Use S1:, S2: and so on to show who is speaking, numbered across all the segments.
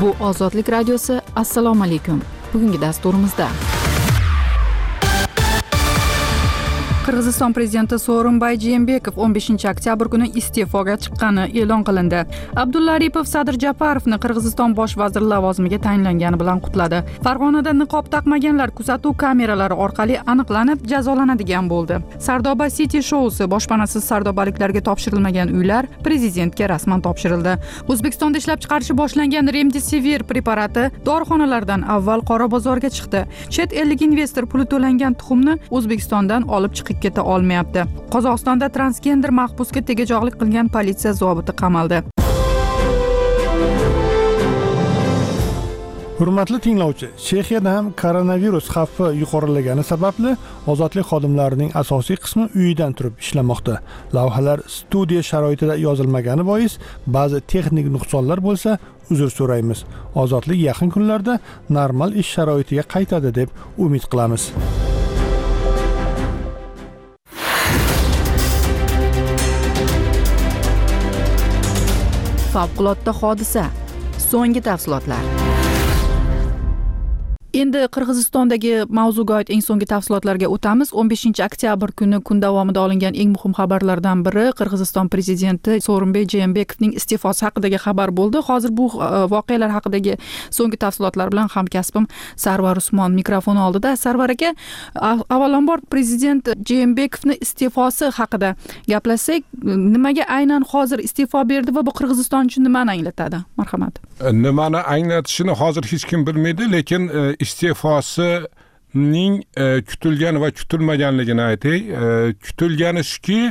S1: Bu Ozodlik radiosi. Assalomu alaykum. Bugungi dasturimizda Qirg'iziston prezidenti Sooronbay Jeenbekov 15-oktyabr kuni iste'foga chiqqani e'lon qilindi. Abdulla Aripov Sadir Japarovni Qirg'iziston bosh vaziri lavozimiga tayinlangani bilan qutladi. Farg'onada niqob taqmaganlar kuzatuv kameralari orqali aniqlanib jazolanadigan bo'ldi. Sardoba City shousi boshpanasiz sardobaliklarga topshirilmagan uylar prezidentga rasman topshirildi. O'zbekistonda ishlab chiqarishi boshlangan Remdesivir preparati dorixonalardan avval qora bozorga chiqdi. Chet ellik investor puli to'langan tuxumni O'zbekistondan olib chiqib keta olmayapti. Qozog'istonda transgender mahbusga tegajog'lik qilgan politsiya zobiti qamaldi.
S2: Hurmatli tinglovchi, Chexiyada ham koronavirus xavfi yuqorilagani sababli ozodlik xodimlarining asosiy qismi uyidan turib ishlamoqda. Lavhalar studiya sharoitida yozilmagani bois ba'zi texnik nuqsonlar bo'lsa, uzr so'raymiz. Ozodlik yaqin kunlarda normal ish sharoitiga qaytadi deb umid qilamiz.
S1: Favqulodda hodisa. So'nggi tafsilotlar. Endi Qirg'izistondagi mavzuga oid eng so'nggi tafsilotlarga o'tamiz. 15-oktyabr kuni kun davomida olingan eng muhim xabarlardan biri Qirg'iziston prezidenti Sooronbay Jeenbekovning iste'fosi haqidagi xabar bo'ldi. Hozir bu voqealar haqidagi so'nggi tafsilotlar bilan hamkasbim Sarvar Usmon mikrofon oldida. Sarvar aka, avvalambor prezident Jeenbekovning iste'fosi haqida gaplashsak, nimaga aynan hozir iste'fo berdi va bu Qirg'iziston uchun nimani anglatadi? Marhamat.
S3: Nimani anglatishini hozir hech kim bilmaydi, lekin iste'fosining kutilgan va kutilmaganligini aytay. Kutilgani shuki,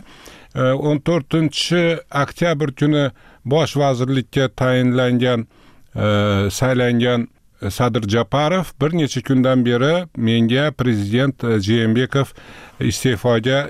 S3: 14-oktyabr kuni bosh vazirlikka tayinlangan, saylangan Sadir Japarov bir necha kundan beri menga prezident Jeenbekov iste'foga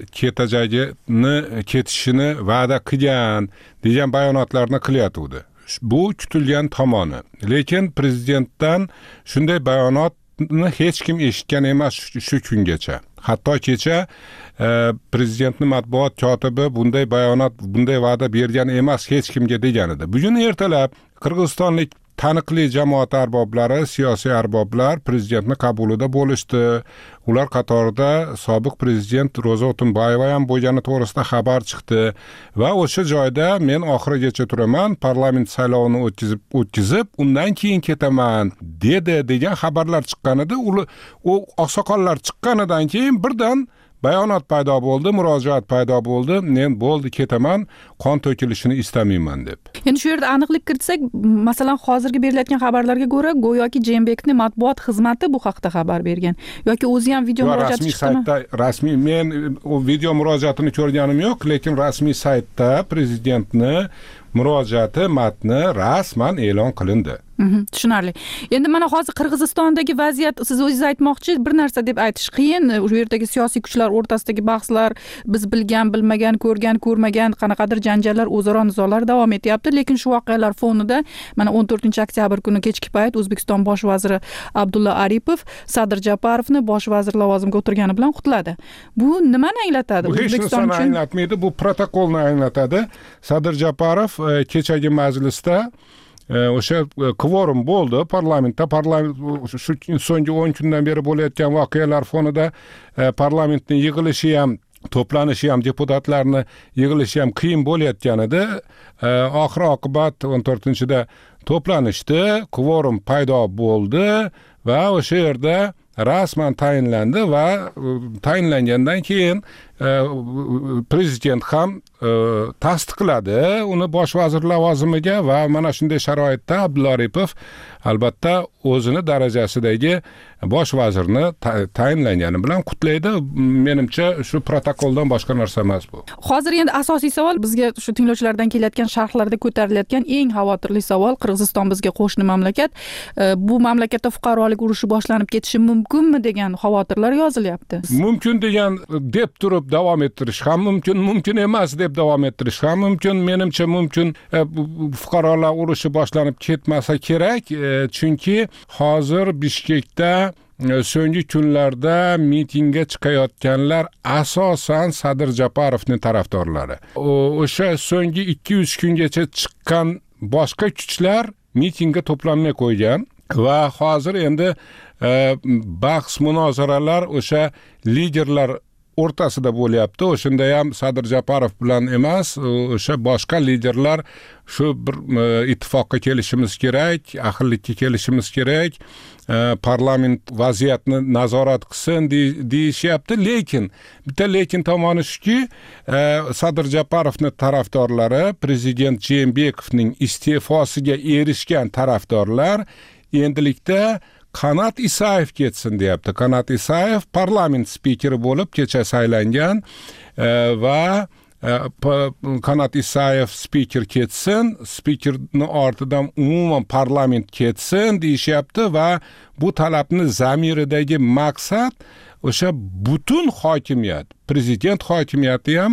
S3: ketishini va'da qilgan degan bayonotlarni qilyotdi. Bu kutilgan tomoni. Lekin prezidentdan shunday bayonotni hech kim eshitgan emas shu kungacha. Hatto kecha prezidentning matbuot kotibi bunday bayonot, bunday va'da bergan emas hech kimga degan edi. Bugun ertalab Qirg'izistonlik taniqli jamoat arboblari, siyosiy arboblar prezidentni qabulida bo'lishdi. Ular qatorida sobiq prezident Ro'za O'tunbayeva ham bo'lgani to'g'risida xabar chiqdi va o'sha joyda men oxirigacha turaman, parlament saylovini o'tkazib, undan keyin ketaman degan xabarlar chiqqan edi. U oqsoqollar chiqqanidan keyin birdan bayonot paydo bo'ldi, murojaat paydo bo'ldi. Men bo'ldi ketaman, qon to'kilishini istamayman deb.
S1: Endi shu yerda aniqlik kiritsak, masalan, hozirgi beriladigan xabarlarga ko'ra, go'yoki Jeenbekovning matbuot xizmati bu haqda xabar bergan yoki o'zi ham video murojaat chiqdimi?
S3: Rasmiy men o video murojaatini ko'rganim yo'q, lekin rasmiy saytda prezidentni murojaati matni rasman e'lon qilindi.
S1: Tushunarli. Endi mana hozir Qirg'izistondagi vaziyat, siz o'zingiz aytmoqchi, bir narsa deb aytish qiyin. U yerdagi siyosiy kuchlar o'rtasidagi bahslar, biz bilgan, bilmagan, ko'rgan, ko'rmagan qanaqadir janjallar, o'zaro nizolar davom etyapti. Lekin shu voqealar fonida mana 14-oktyabr kuni kechki payt O'zbekiston bosh vaziri Abdulla Aripov Sadir Japarovni bosh vazir lavozimiga o'tirgani bilan qutladi. Bu nimani anglatadi?
S3: O'zbekiston uchun anglatmaydi, bu protokolni anglatadi. Sadir Japarov kechagi majlisda o'sha kvorum bo'ldi parlamentda. Shu so'nggi 10 kundan beri bo'layotgan voqealar fonida parlamentning yig'ilishi ham, to'planishi ham, deputatlarni yig'ilishi ham qiyin bo'layotgan edi. Oxir oqibat 14-da to'planishdi, kvorum paydo bo'ldi va o'sha yerda rasman tayinlandi va tayinlangandan keyin prezident ham tasdiqladi uni bosh vazir lavozimiga va mana shunday sharoitda Abdulla Aripov albatta o'zini darajasidagi bosh vazirni tayinlangani bilan qutlaydi. Menimcha shu protokoldan boshqa narsa emas bu.
S1: Hozir endi asosiy savol, bizga shu tinglovchilardan kelayotgan sharhlarda ko'tarilayotgan eng xavotirli savol, Qirg'iziston bizga qo'shni mamlakat. Bu mamlakatda fuqarolik urushi boshlanib ketishi mumkinmi degan xavotirlar yozilyapti.
S3: Mumkin degan deb turib davom ettirish ham mumkin, mumkin emas deb davom ettirish ham mumkin. Menimcha mumkin. Fuqarolar urushi boshlanib ketmasa kerak, chunki hozir Bishkekda so'nggi kunlarda mitingga chiqayotganlar asosan Sadir Japarovning tarafdorlari. O'sha so'nggi 2-3 kungacha chiqqan boshqa kuchlar mitingga to'planmay qo'ygan va hozir endi bahs munozaralar o'sha liderlar o'rtasida bo'lyapti. O'shanda ham Sadir Japarov bilan emas, o'sha boshqa liderlar shu bir ittifoqqa kelishimiz kerak, ahillikka kelishimiz kerak, parlament vaziyatni nazorat qilsin deyishyapti. Lekin bitta lekin tomoni shuki, Sadir Japarovning tarafdorlari prezident Jeenbekovning iste'fosiga erishgan tarafdorlar endilikda Qanat Isayev ketsin deyapti. Qanat Isayev parlament spikeri bo'lib kecha saylangan va Qanat Isayev spiker ketsin, spikerni ortidan umuman parlament ketsin deyishyapti va bu talabni zamiridagi maqsad o'sha butun hokimiyat, prezident hokimiyati ham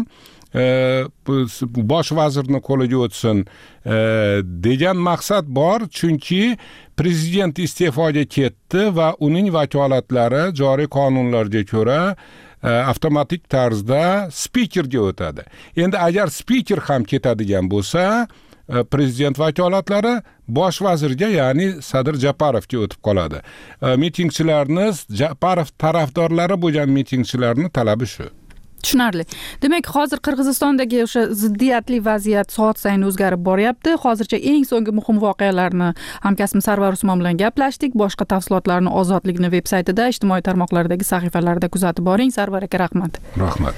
S3: bosh vazirni qo'liga o'tsin degan maqsad bor, chunki prezident iste'foga ketdi va uning vakolatlari joriy qonunlarga ko'ra avtomatik tarzda spikerga o'tadi. Endi agar spiker ham ketadigan bo'lsa, prezident vakolatlari bosh vazirga, ya'ni Sadir Japarovga o'tib qoladi. Mitingchilarimiz, Japarov tarafdorlari bo'lgan mitingchilarning talabi shu.
S1: Tushunarli. Demak, hozir Qirg'izistondagi o'sha ziddiyatli vaziyat soat sayin o'zgarib boryapti. Hozircha eng so'nggi muhim voqealarni hamkasbim Sarvar Usmon bilan gaplashdik. Boshqa tafsilotlarni Ozodlikning veb-saytida, ijtimoiy tarmoqlardagi sahifalarida kuzatib boring. Sarvar aka, rahmat.
S3: Rahmat.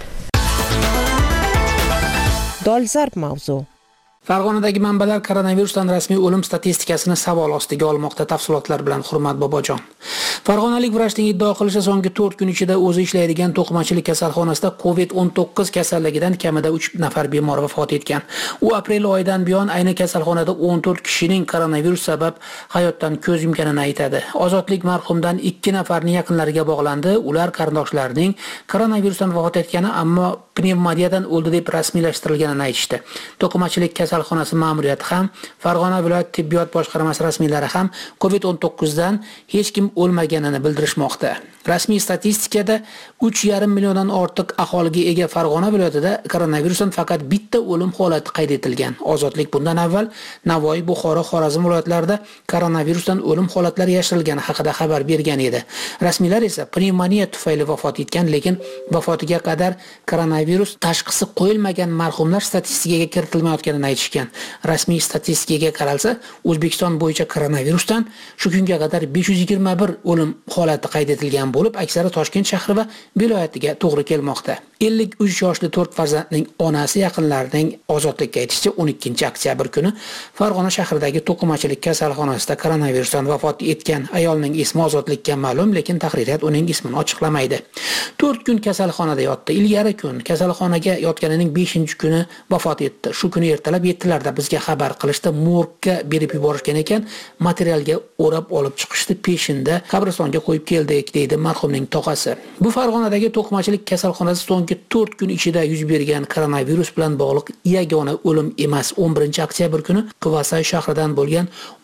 S4: Dolzarb mavzu.
S5: Farg'onadagi manbalar koronavirusdan rasmiy o'lim statistikasini savol ostiga olmoqda. Tafsilotlar bilan Hurmat Bobojon. Farg'onalik vrachning iddao qilishicha, so'nggi 4 kun ichida o'zi ishlaydigan to'qimachilik kasalxonasida COVID-19 kasalligidan kamida 3 nafar bemor vafot etgan. U aprel oyidan buyon ayni kasalxonada 14 kishining koronavirus sabab hayotdan ko'z yumganini aytadi. Ozodlik marhumdan 2 nafarning yaqinlariga bog'landi. Ular qarindoshlarining koronavirusdan vafot etgani, ammo pnevmoniyadan o'ldi deb rasmiylashtirilganini aytishdi. To'qimachilik kasalxonasi ma'muriyati ham, Farg'ona viloyat tibbiyot boshqarmasi rasmiylari ham COVID-19 dan hech kim o'lmaganini bildirishmoqda. Rasmiy statistikada 3,5 milliondan ortiq aholiga ega Farg'ona viloyatida koronavirusdan faqat bitta o'lim holati qayd etilgan. Ozodlik bundan avval Navoiy, Buxoro, Xorazm viloyatlarida koronavirusdan o'lim holatlari yashirilgani haqida xabar bergan edi. Rasmiylar esa pnevmoniya tufayli vafot etgan, lekin vafotiga qadar koronavirus tashxisi qo'yilmagan marhumlar statistikaga kiritilmayotganini aytishgan. Rasmiy statistikaga qaralsa, O'zbekiston bo'yicha koronavirusdan shu kunga qadar 521 o'lim holati qayd etilgan bo'lib, aksari Toshkent shahri va viloyatiga to'g'ri kelmoqda. 53 yoshli 4 farzandning onasi yaqinlarining Ozodlikka aytishicha, 12-oktyabr kuni Farg'ona shahridagi to'qimachilik kasalxonasida koronavirusdan vafot etgan ayolning ismi Ozodlikka ma'lum, lekin tahririyat uning ismini ochiqlamaydi. 4 kun kasalxonada yotdi. Ilgari kun kasalxonaga yotganining 5-kuni vafot etdi. Shu kuni ertalab 7larda bizga xabar qilishdi, morgga berib yuborishgan ekan, materialga o'rab olib chiqishdi, peshinda qabristonga qo'yib keldik, deydi marhumning tog'asi. Bu Farg'onadagi to'qimachilik kasalxonasi so'nggi 4 kun ichida yuz bergan koronavirus bilan bog'liq yagona o'lim emas. 11-oktyabr kuni Quvasay shahridan bo'lgan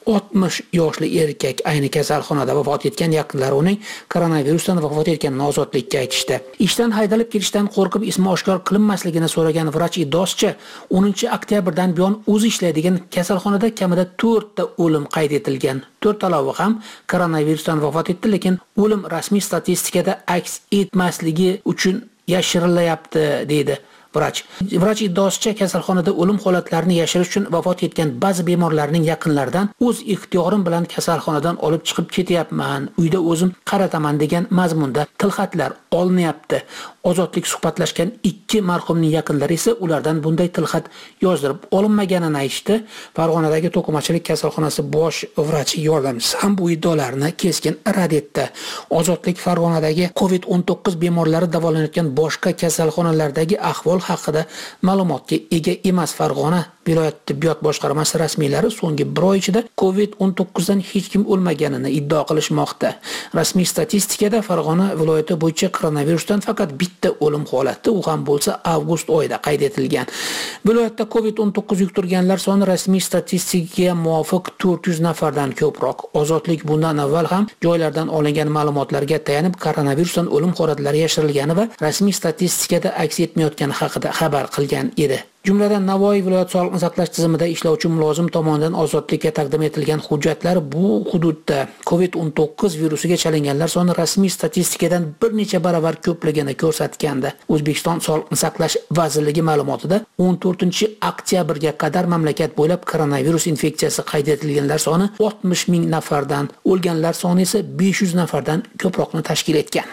S5: 60 yoshli erkak ayni kasalxonada vafot etgan, yaqinlari uning koronavirusdan vafot etganini Ozodlikka aytishdi. Ishdan haydalib ketishdan qo'rqib ismi oshkor qilinmasligini so'ragan vrach iddaosicha, 10-oktyabrdan buyon o'zi ishlaydigan kasalxonada kamida 4 ta o'lim qayd etilgan. 4 talabi ham koronavirusdan vafot etdi, lekin o'lim rasmiy statistikada aks etmasligi uchun yashirilyapti, deydi vrach. Vrach iddaosicha, kasalxonada o'lim holatlarini yashirish uchun vafot etgan ba'zi bemorlarning yaqinlaridan o'z ixtiyorim bilan kasalxonadan olib chiqib ketyapman, uyda o'zim qarataman degan mazmunda tilxatlar olinyapti. Ozodlik suhbatlashgan 2 marhumning yaqinlari esa ulardan bunday tilxat yozdirib olinmaganini aytishdi. Farg'onadagi to'qimachilik kasalxonasi bosh vrachi yordamchisi ham bu iddaolarni keskin rad etdi. Ozodlik Farg'onadagi COVID-19 bemorlari davolanayotgan boshqa kasalxonalardagi ahvol haqida ma'lumotga ega emas. Farg'ona viloyat tibbiyot boshqarmasi rasmiylari so'nggi 1 oy ichida COVID-19 dan hech kim o'lmaganini iddao qilishmoqda. Rasmiy statistikada Farg'ona viloyati bo'yicha koronavirusdan faqat bitta o'lim holati, u ham bo'lsa avgust oyida qayd etilgan. Viloyatda COVID-19 yuqtirganlar soni rasmiy statistikaga muvofiq 400 nafardan ko'proq. Ozodlik bundan avval ham joylardan olingan ma'lumotlarga tayanib koronavirusdan o'lim holatlari yashirilgani va rasmiy statistikada aks etmayotgani haqida xabar qilgan edi. Jumladan Navoiy viloyat sog'liqni saqlash tizimida ishlovchi mulozim tomonidan ozodlikka taqdim etilgan hujjatlar bu hududda COVID-19 virusiga chalinganlar soni rasmiy statistikadan bir necha baravar ko'pligini ko'rsatgandi. O'zbekiston Sog'liqni saqlash vazirligi ma'lumotida 14-oktyabrga qadar mamlakat bo'ylab koronavirus infeksiyasi qayd etilganlar soni 60 ming nafardan, o'lganlar soni esa 500 nafardan ko'proqni tashkil etgan.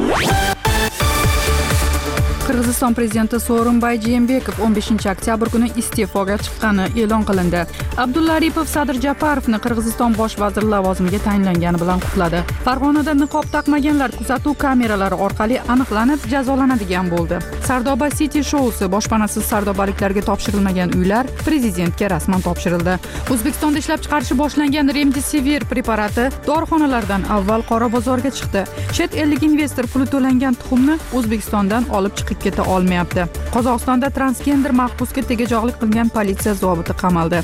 S1: Qirg'iziston prezidenti Sooronbay Jeenbekov 15-oktyabr kuni iste'foga chiqqani e'lon qilindi. Abdulla Aripov Sadir Japarovni Qirg'iziston bosh vaziri lavozimiga tayinlangani bilan qutladi. Farg'onada niqob taqmaganlar kuzatuv kameralari orqali aniqlanib jazolanadigan bo'ldi. Sardoba City shousi boshpanasiz sardobaliklarga topshirilmagan uylar prezidentga rasman topshirildi. O'zbekistonda ishlab chiqarishi boshlangan Remdesivir preparati dorixonalardan avval qora bozorga chiqdi. Chet ellik investor puli to'langan tuxumni O'zbekistondan olib chiqib keta olmayapti. Qozog'istonda transgender mahbusga tegajog'lik qilgan politsiya zobiti qamaldi.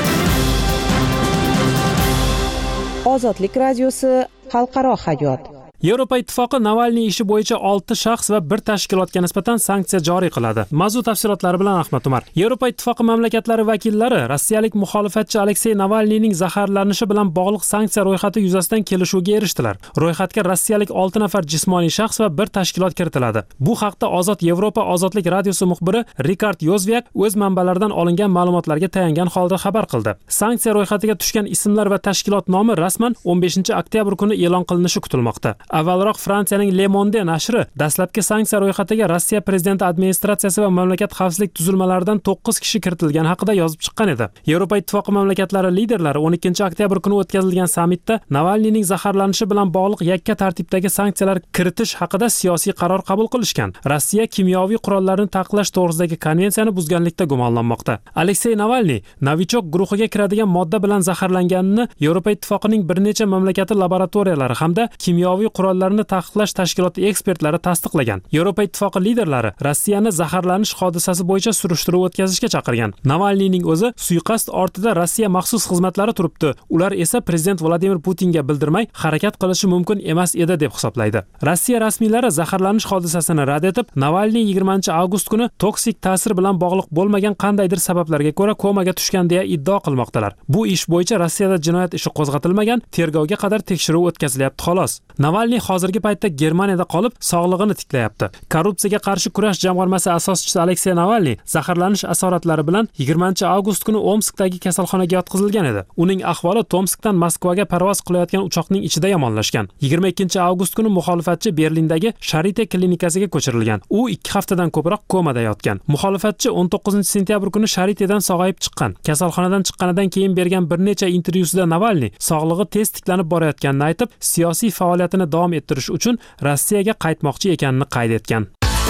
S4: Ozodlik radiosi xalqaro hayot.
S6: Yevropa Ittifoqi Navalniy ishi bo'yicha 6 shaxs va 1 tashkilotga nisbatan sanksiya joriy qiladi. Mavzu tafsilotlari bilan Ahmad Umar. Yevropa Ittifoqi mamlakatlari vakillari rossiyalik muxolifatchi Aleksey Navalniyning zaharlanishi bilan bog'liq sanksiya ro'yxati yuzasidan kelishuvga erishdilar. Ro'yxatga rossiyalik 6 nafar jismoniy shaxs va 1 tashkilot kiritiladi. Bu haqda Ozod Yevropa ozodlik radiosi muxbiri Rikard Yozviak o'z manbalaridan olingan ma'lumotlarga tayangan holda xabar qildi. Sanksiya ro'yxatiga tushgan ismlar va tashkilot nomi rasman 15-oktyabr kuni e'lon qilinishi kutilmoqda. Avvalroq Fransiyaning Le Monde nashri dastlabki sanksiya ro'yxatiga Rossiya prezidenti administratsiyasi va mamlakat xavfsizlik tuzilmalaridan 9 kishi kiritilgani haqida yozib chiqqan edi. Yevropa Ittifoqi mamlakatlari liderlari 12-oktyabr kuni o'tkazilgan sammitda Navalniyning zaharlanishi bilan bog'liq yakka tartibdagi sanksiyalar kiritish haqida siyosiy qaror qabul qilishgan. Rossiya kimyoviy qurollarni taqiqlash to'g'risidagi konvensiyani buzganlikda gumonlanmoqda. Aleksey Navalniy Novichok guruhiga kiradigan modda bilan zaharlanganini Yevropa Ittifoqining bir necha mamlakati laboratoriyalari hamda kimyoviy qurollarni taqiqlash tashkiloti ekspertlari tasdiqlagan. Yevropa Ittifoqi liderlari Rossiyani zaharlanish hodisasi bo'yicha surishtiruv o'tkazishga chaqirgan. Navalniyning o'zi suiqasd ortida Rossiya maxsus xizmatlari turibdi. Ular esa prezident Vladimir Putinga bildirmay harakat qilishi mumkin emas edi deb hisoblaydi. Rossiya rasmiylari zaharlanish hodisasini rad etib, Navalniy 20-avgust kuni toksik ta'sir bilan bog'liq bo'lmagan qandaydir sabablarga ko'ra komaga tushgan deya iddao qilmoqdalar. Bu ish bo'yicha Rossiyada jinoyat ishi qo'zg'atilmagan, tergovga qadar tekshiruv o'tkazilyapti xolos. Navalniy hozirgi paytda Germaniyada qolib, sog'lig'ini tiklayapti. Korrupsiyaga qarshi kurash jamg'armasi asoschisi Aleksey Navalniy zaharlanish asoratlari bilan 20-avgust kuni Omskdagi kasalxonaga yotqizilgan edi. Uning ahvoli Tomskdan Moskvaga parvoz qilayotgan uchoqning ichida yomonlashgan. 22-avgust kuni muxolifatchi Berlindagi Sharite klinikasiga ko'chirilgan. U 2 haftadan ko'proq komada yotgan. Muxolifatchi 19-sentyabr kuni Sharitedan sog'ayib chiqqan. Kasalxonadan chiqqanidan keyin bergan bir necha intervyusida Navalniy sog'lig'i tez tiklanib borayotganini aytib, siyosiy faoliyatini davom ettirish uchun Rossiyaga qaytmoqchi ekanini qayd etgan.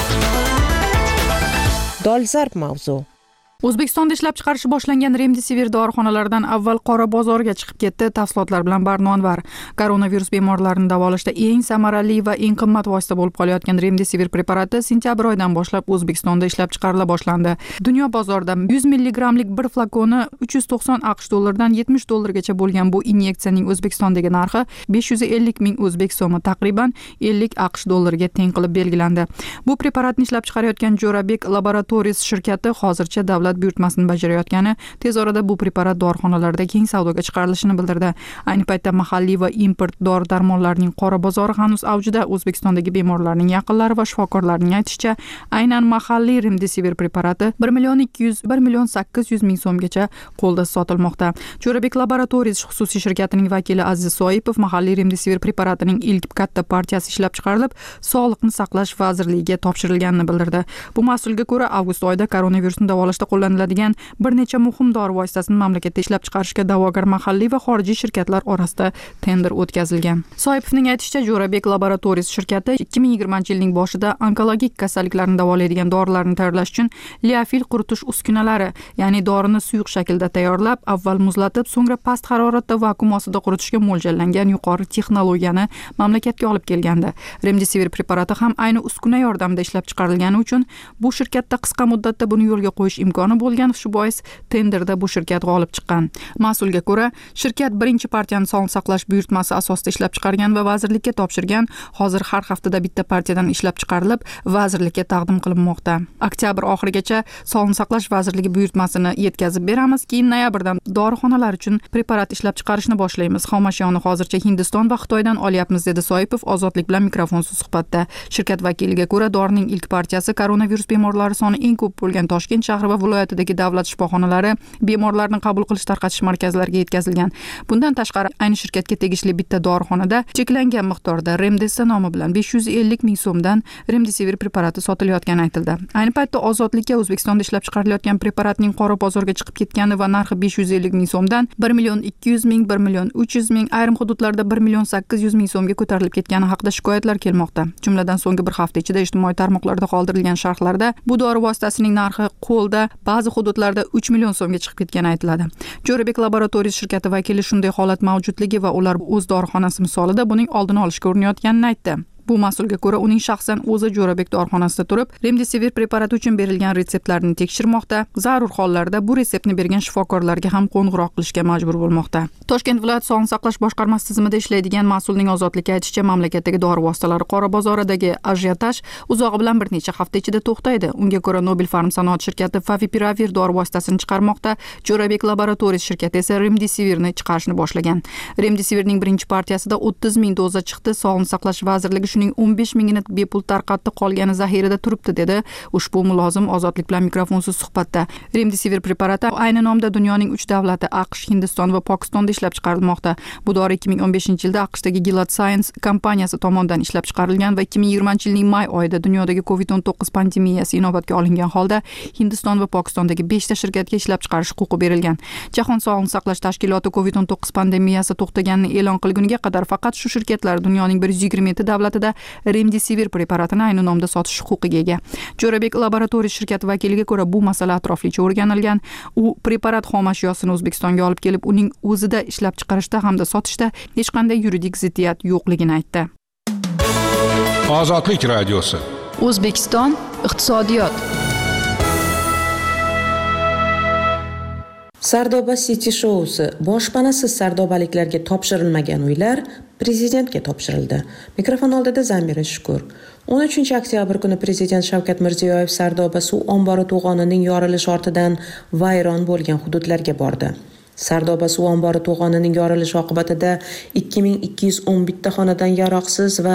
S4: Dolzarb mavzu.
S1: O'zbekistonda ishlab chiqarishi boshlangan Remdesivir dorixonalaridan avval qora bozorga chiqib ketdi. Tafsilotlar bilan Barnonvar. Koronavirus bemorlarini davolashda eng samarali va eng qimmat vosita bo'lib qolayotgan Remdesivir preparati sentyabr oyidan boshlab O'zbekistonda ishlab chiqarila boshlandi. Dunyo bozorida 100 milligramlik bir flakoni 390 AQSh dollaridan 70 dollargacha bo'lgan bu inyeksiyaning O'zbekistondagi narxi 550 ming o'zbek so'mi, taqriban 50 AQSh dollariga teng qilib belgilandi. Bu preparatni ishlab chiqarayotgan Jo'rabek Laboratories shirkati hozircha davlat buyurtmasini bajarayotgani, tez orada bu preparat dorixonalarda keng savdoga chiqarilishini bildirdi. Ayni paytda mahalliy va import dori-darmonlarning qora bozori hanuz avjida. O'zbekistondagi bemorlarning yaqinlari va shifokorlarning aytishicha, aynan mahalliy Remdesivir preparati 1,8 million so'mgacha qo'lda sotilmoqda. Jo'rabek Laboratories xususiy shirkatining vakili Aziz Soipov mahalliy Remdesivir preparatining ilk katta partiyasi ishlab chiqarilib, Sog'liqni saqlash vazirligiga topshirilganini bildirdi. Bu mas'ulga ko'ra, avgust oyida koronavirusni davolashda qo'llaniladigan bir necha muhim dori vositasini mamlakatda ishlab chiqarishga da'vogar mahalliy va xorijiy shirkatlar orasida tender o'tkazilgan. Soipovning aytishicha, Jo'rabek Laboratories shirkati 2020-yilning boshida onkologik kasalliklarni davolaydigan dorilarni tayyorlash uchun liofil quritish uskunalari, ya'ni dorini suyuq shaklda tayyorlab, avval muzlatib, so'ngra past haroratda vakuum ostida quritishga mo'ljallangan yuqori texnologiyani mamlakatga olib kelgandi. Remdesivir preparati ham ayni uskuna yordamida ishlab chiqarilgani uchun bu shirkatda qisqa muddatda buni yo'lga qo'yish imkoni imkoni bo'lgan, shu bois tenderda bu shirkat g'olib chiqqan. Mas'ulga ko'ra, shirkat birinchi partiyani sog'liqni saqlash buyurtmasi asosida ishlab chiqargan va vazirlikka topshirgan. Hozir har haftada bitta partiyadan ishlab chiqarilib, vazirlikka taqdim qilinmoqda. Oktyabr oxirigacha Sog'liqni saqlash vazirligi buyurtmasini yetkazib beramiz, keyin noyabrdan dorixonalar uchun preparat ishlab chiqarishni boshlaymiz. Xomashyoni hozircha Hindiston va Xitoydan olyapmiz, dedi Soipov Ozodlik bilan mikrofonsiz suhbatda. Shirkat vakiliga ko'ra, dorining ilk partiyasi koronavirus bemorlari soni eng ko'p bo'lgan Toshkent shahri va viloyatidagi davlat shifoxonalari bemorlarni qabul qilish tarqatish markazlariga yetkazilgan. Bundan tashqari, ayni shirkatga tegishli bitta dorixonada cheklangan miqdorda Remdesivir nomi bilan 550 ming so'mdan Remdesivir preparati sotilayotgani aytildi. Ayni paytda Ozodlikka O'zbekistonda ishlab chiqarilayotgan preparatning qora bozorga chiqib ketgani va narxi 550 ming so'mdan 1 million 200 ming, 1 million 300 ming, ayrim hududlarda 1 million 800 ming so'mga ko'tarilib ketgani haqida shikoyatlar kelmoqda. Jumladan so'nggi bir hafta ichida ijtimoiy tarmoqlarda qoldirilgan sharhlarda bu dori vositasining narxi qo'lda ba'zi hududlarda 3 million so'mga chiqib ketgani aytiladi. Jo'rabek laboratoriyasi shirkati vakili shunday holat mavjudligi va ular o'z dorixonasi misolida buning oldini olishga urinayotganini aytdi. Bu mas'ulga ko'ra, uning shaxsan o'zi Jo'rabek dorixonasida turib, Remdesivir preparati uchun berilgan retseptlarni tekshirmoqda. Zarur hollarda bu retseptni bergan shifokorlarga ham qo'ng'iroq qilishga majbur bo'lmoqda. Toshkent viloyat sog'liqni saqlash boshqarmasi tizimida ishlaydigan mas'ulning Ozodlikka aytishicha, mamlakatdagi dori vositalari qora bozoridagi ajiotaj uzog'i bilan bir necha hafta ichida to'xtaydi. Unga ko'ra, Nobel Pharm sanoat shirkati Favipiravir dori vositasini chiqarmoqda, Jo'rabek laboratoriyasi shirkati esa Remdesivirni chiqarishni boshlagan. Remdesivirning birinchi partiyasida 30 ming doza chiqdi. Sog'liqni saqlash vazirligi shuning 15 mingini bepul tarqatdi, qolgani zaxirada turibdi, dedi ushbu mulozim Ozodlik bilan mikrofonsiz suhbatda. Remdesivir preparati ayni nomda dunyoning 3 davlati AQSh, Hindiston va Pokistonda ishlab chiqarilmoqda. Bu dori 2015-yilda AQShdagi Gilead Science kompaniyasi tomonidan ishlab chiqarilgan va 2020-yilning may oyida dunyodagi COVID-19 pandemiyasi inobatga olingan holda Hindiston va Pokistondagi 5 ta shirkatga ishlab chiqarish huquqi berilgan. Jahon sog'liqni saqlash tashkiloti COVID-19 pandemiyasi to'xtaganini e'lon qilguniga qadar faqat shu shirkatlar dunyoning 127 davlatida Remdesivir preparatini ayni nomda sotish huquqiga ega. Jo'rabek laboratoriyasi shirkati vakiliga ko'ra, bu masala atroflicha o'rganilgan. U preparat xomashyosini O'zbekistonga olib kelib, uning o'zida ishlab chiqarishda hamda sotishda hech qanday yuridik ziddiyat yo'qligini aytdi.
S3: Ozodlik radiosi.
S1: O'zbekiston iqtisodiyot.
S4: Sardoba City Show'si boshpanasiz sardobaliklarga topshirilmagan uylar prezidentga topshirildi. Mikrofon oldida Zamira Shukur. 13 oktyabr kuni Prezident Shavkat Mirziyoyev Sardoba suv ombori to'g'onining yorilishi ortidan vayron bo'lgan hududlarga bordi. Sardoba suv ombori to'g'onining yorilishi oqibatida 2211 ta xonadan yaroqsiz va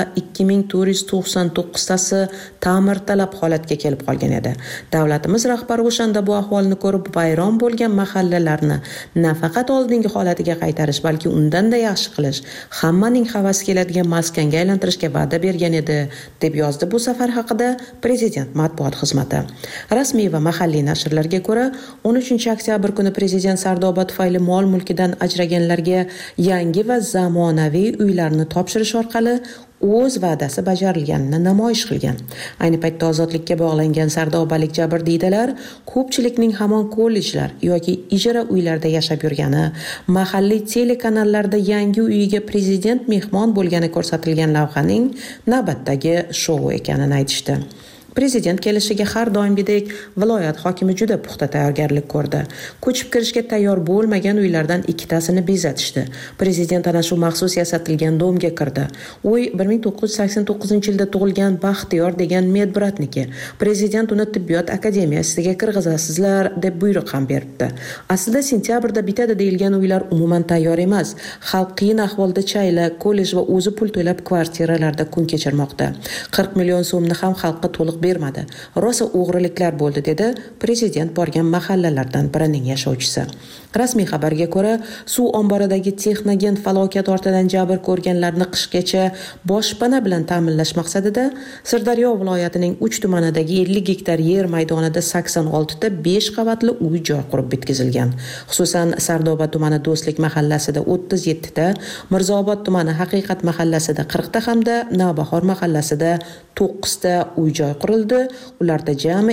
S4: 2499 tasi ta'mirtalab holatga kelib qolgan edi. Davlatimiz rahbari o'shanda bu ahvolni ko'rib, vayron bo'lgan mahallalarni nafaqat oldingi holatiga qaytarish, balki undan-da yaxshi qilish, hammaning havasi keladigan maskanga aylantirishga va'da bergan edi, deb yozdi bu safar haqida Prezident matbuot xizmati. Rasmiy va mahalliy nashrlarga ko'ra, 13 oktyabr kuni Prezident Sardoba tufayli mol-mulkidan ajraganlarga yangi va zamonaviy uylarni topshirish orqali o'z va'dasi bajarilganini namoyish qilgan. Ayni paytda ozodlikka bog'langan sardobalik jabrdiydalar ko'pchilikning hamon kollejlar yoki ijara uylarda yashab yurgani, mahalliy telekanallarda yangi uyiga prezident mehmon bo'lgani ko'rsatilgan lavhaning navbatdagi shou ekanini aytishdi. Prezident kelishiga har doimgidek viloyat hokimi juda puxta tayyorgarlik ko'rdi. Ko'chib kirishga tayyor bo'lmagan uylardan ikkitasini bezatishdi. Prezident ana shu maxsus yasatilgan domga kirdi. Uy 1989-yilda tug'ilgan Baxtiyor degan medbratniki. Prezident uni tibbiyot akademiyasiga kirgizasizlar deb buyruq ham beribdi. Aslida sentyabrda bitadi deyilgan uylar umuman tayyor emas. Xalq qiyin ahvolda chayla, kollej va o'zi pul to'lab kvartiralarda kun kechirmoqda. 40 million so'mni ham xalqqa to'liq bermadi. Rosa o'g'riliklar bo'ldi, dedi prezident borgan mahallalardan birining yashovchisi. Rasmiy xabarga ko'ra, suv omboridagi Texnogen falokat ortidan jabr ko'rganlarni qishgacha boshpana bilan ta'minlash maqsadida Sirdaryo viloyatining 3 tumanidagi 50 gektar yer maydonida 86 ta 5 qavatli uy joy qurib bitkazilgan. Xususan, Sardoba tumani Do'stlik mahallasida 37 ta, Mirzaobod tumani Haqiqat mahallasida 40 ta hamda Navbahor mahallasida 9 ta uy joy qurildi. qurildi. Ularda jami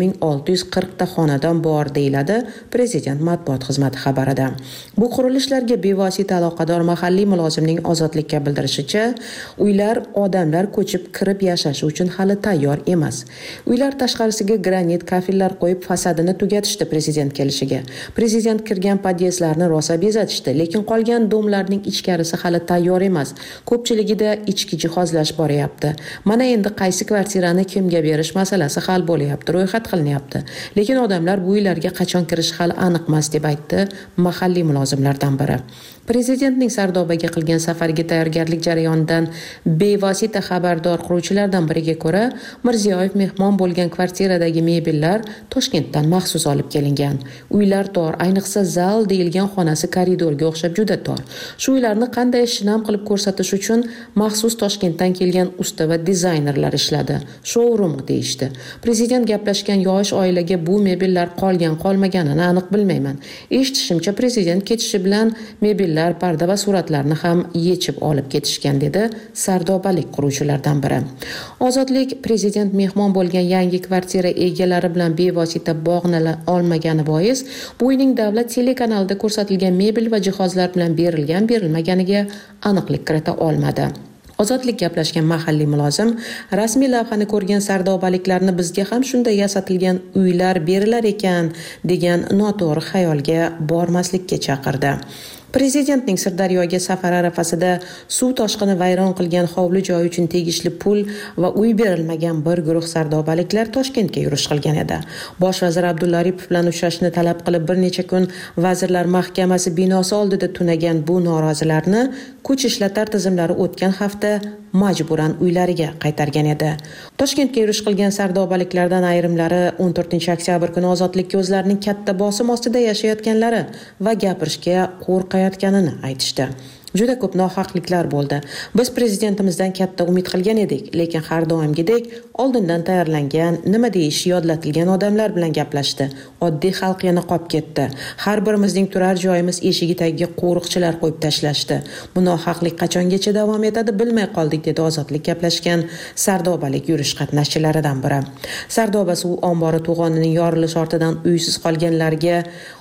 S4: 2640 ta xonadon bor deyiladi prezident matbuot xizmati xabarida. Bu qurilishlarga bevosita aloqador mahalliy mulozimning Ozodlikka bildirishicha, uylar odamlar ko'chib kirib yashashi uchun hali tayyor emas. Uylar tashqarisiga granit kafillar qo'yib fasadini tugatishdi prezident kelishiga. Prezident kirgan podyezdlarni rosa bezatishdi, lekin qolgan domlarning ichkarisi hali tayyor emas. Ko'pchiligida ichki jihozlash boryapti. Mana endi qaysi kvartirani kimga berish masalasi hal bo'lyapti, ro'yxat qilinyapti. Lekin odamlar bu uylarga qachon kirishi hali aniq emas deb aytdi mahalliy mulozimlardan biri. Prezidentning Sardobaga qilgan safariga tayyorgarlik jarayonidan bevosita xabardor quruvchilardan biriga ko'ra, Mirziyoyev mehmon bo'lgan kvartiradagi mebellar Toshkentdan maxsus olib kelingan. Uylar tor, ayniqsa zal deyilgan xonasi koridorga o'xshab juda tor. Shu uylarni qanday shinam qilib ko'rsatish uchun maxsus Toshkentdan kelgan usta va dizaynerlar ishladi. Showroom deyishdi. Prezident gaplashgan yosh oilaga bu mebellar qolmaganini aniq bilmayman. Eshitishimcha prezident ketishi bilan mebellar, parda va suratlarni ham yechib olib ketishgan, dedi sardobalik quruvchilardan biri. Ozodlik prezident mehmon bo'lgan yangi kvartira egalari bilan bevosita bog'lana olmagani bois, bu uyning davlat telekanalida ko'rsatilgan mebel va jihozlar bilan berilmaganiga aniqlik kirita olmadi. Ozodlik gaplashgan mahalliy mulozim rasmiy lavhani ko'rgan sardobaliklarni bizga ham shunday yasatilgan uylar berilar ekan degan noto'g'ri xayolga bormaslikka chaqirdi. Prezidentning Sirdaryoga safari arafasida suv toshqini vayron qilgan hovli joy uchun tegishli pul va uy berilmagan bir guruh sardobaliklar Toshkentga yurish qilgan edi. Bosh vazir Abdulla Aripov bilan uchrashishni talab qilib bir necha kun Vazirlar Mahkamasi binosi oldida tunagan bu norozilarni kuch ishlatar tizimlari o'tgan hafta majburan uylariga qaytargan edi. Toshkentga yurish qilgan sardobaliklardan ayrimlari 14-oktyabr kuni ozodlikka o'zlarining katta bosim ostida yashayotganlari va gapirishga qo'rqayotganini aytishdi. Juda ko'p nohaqliklar bo'ldi. Biz prezidentimizdan katta umid qilgan edik, lekin har doimgidek oldindan tayyorlangan, nima deyish yodlatilgan odamlar bilan gaplashdi. Oddiy xalq yana qolib ketdi. Har birimizning turar joyimiz eshigi tagiga qo'riqchilar qo'yib tashlashdi. Bu nohaqlik qachongacha davom etadi bilmay qoldik, dedi Ozodlik gaplashgan sardobalik yurish qatnashchilaridan biri. Sardoba suv ombori to'g'onining yorilishi ortidan uysiz qolganlarga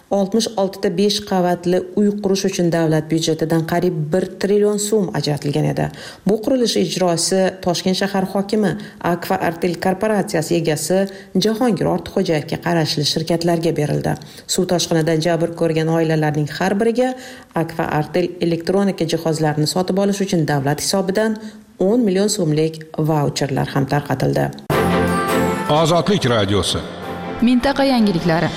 S4: 66 ta 5 qavatli uy qurish uchun davlat byudjetidan qariyb 1 trillion so'm ajratilgan edi. Bu qurilish ijrosi Toshkent shahar hokimi Akfa Artel korporatsiyasi egasi Jahongir Ortiqxo'jayevga qarashli shirkatlarga berildi. Suv toshqinidan jabr ko'rgan oilalarning har biriga Akfa Artel elektronika jihozlarini sotib olish uchun davlat hisobidan 10 million so'mlik vaucherlar ham tarqatildi.
S3: Ozodlik radiosi.
S1: Mintaqa yangiliklari.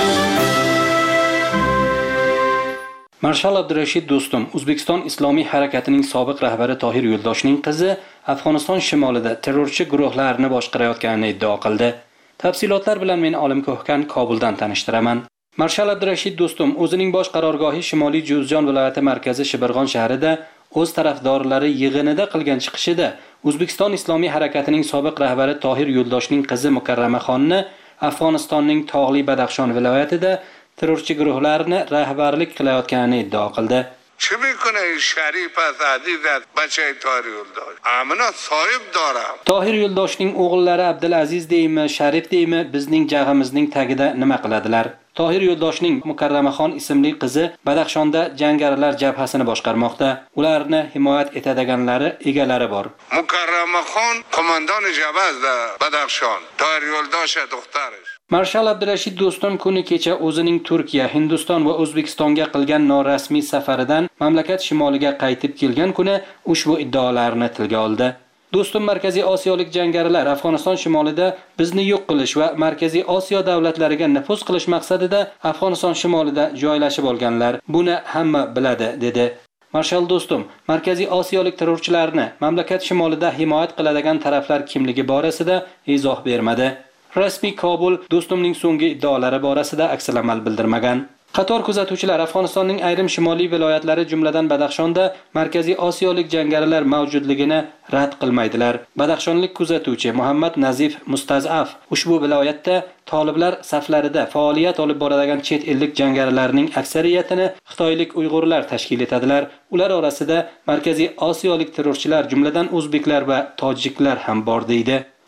S7: Marshal Abdurashid Do'stum, O'zbekiston Islomiy harakatining sobiq rahbari Tohir Yo'ldoshning qizi Afg'oniston shimolida terrorchi guruhlarni boshqarayotganini iddao qildi. Tafsilotlar bilan men Olim Ko'hkan Kobuldan tanishtiraman. Marshal Abdurashid Do'stum o'zining bosh qarorgohi Shimoliy Juzjon viloyati markazi Shibirg'on shahrida o'z tarafdorlari yig'inida qilgan chiqishida O'zbekiston Islomiy harakatining sobiq rahbari Tohir Yo'ldoshning qizi Mukarramaxonni Afg'onistonning tog'li Badaxshon viloyatida terrorchi guruhlarni rahbarlik qilayotganini iddao qildi.
S8: چه میکنه این شریف از عزیزت بچه Tohir Yo'ldosh amina soyib dora.
S7: Tohir Yo'ldoshning o'g'illari Abdulaziz deymi, Sharif deymi bizning jag'imizning tagida nima qiladilar? Tohir Yo'ldoshning Mukarramaxon ismli qizi Badaxshonda jangarilar jabhasini boshqarmoqda. Ularni himoyat etadiganlari egalari bor.
S8: Mukarramaxon qo'mondon jabhasida Badaxshon. Tohir Yo'ldosh doktorish.
S7: Marshal Abdurashid Do'stum kuni kecha o'zining Turkiya, Hindiston va O'zbekistonga qilgan norasmiy safaridan mamlakat shimoliga qaytib kelgan kuni ushbu iddaolarni tilga oldi. Do'stum Markaziy Osiyolik jangarilar Afg'oniston shimolida bizni yo'q qilish va Markaziy Osiyo davlatlariga nufuz qilish maqsadida Afg'oniston shimolida joylashib olganlar. Buni hamma biladi, dedi. Marshal Do'stum Markaziy Osiyolik terrorchilarni mamlakat shimolida himoyat qiladigan taraflar kimligi borasida izoh bermadi. Rasmiy Kobul Do'stumning so'nggi iddaolari borasida aksamal bildirmagan. Qator kuzatuvchilar Afg'onistonning ayrim shimoliy viloyatlari jumladan Badaxshonda Markaziy Osiyolik jangarilar mavjudligini rad qilmaydilar. Badaxshonlik kuzatuvchi Muhammad Nazif Mustazaf ushbu viloyatda toliblar saflarida faoliyat olib boradigan chet ellik jangarilarning aksariyatini xitoylik uyg'urlar tashkil etadilar. Ular orasida Markaziy Osiyolik terrorchilar jumladan o'zbeklar va tojiklar ham bor deydi.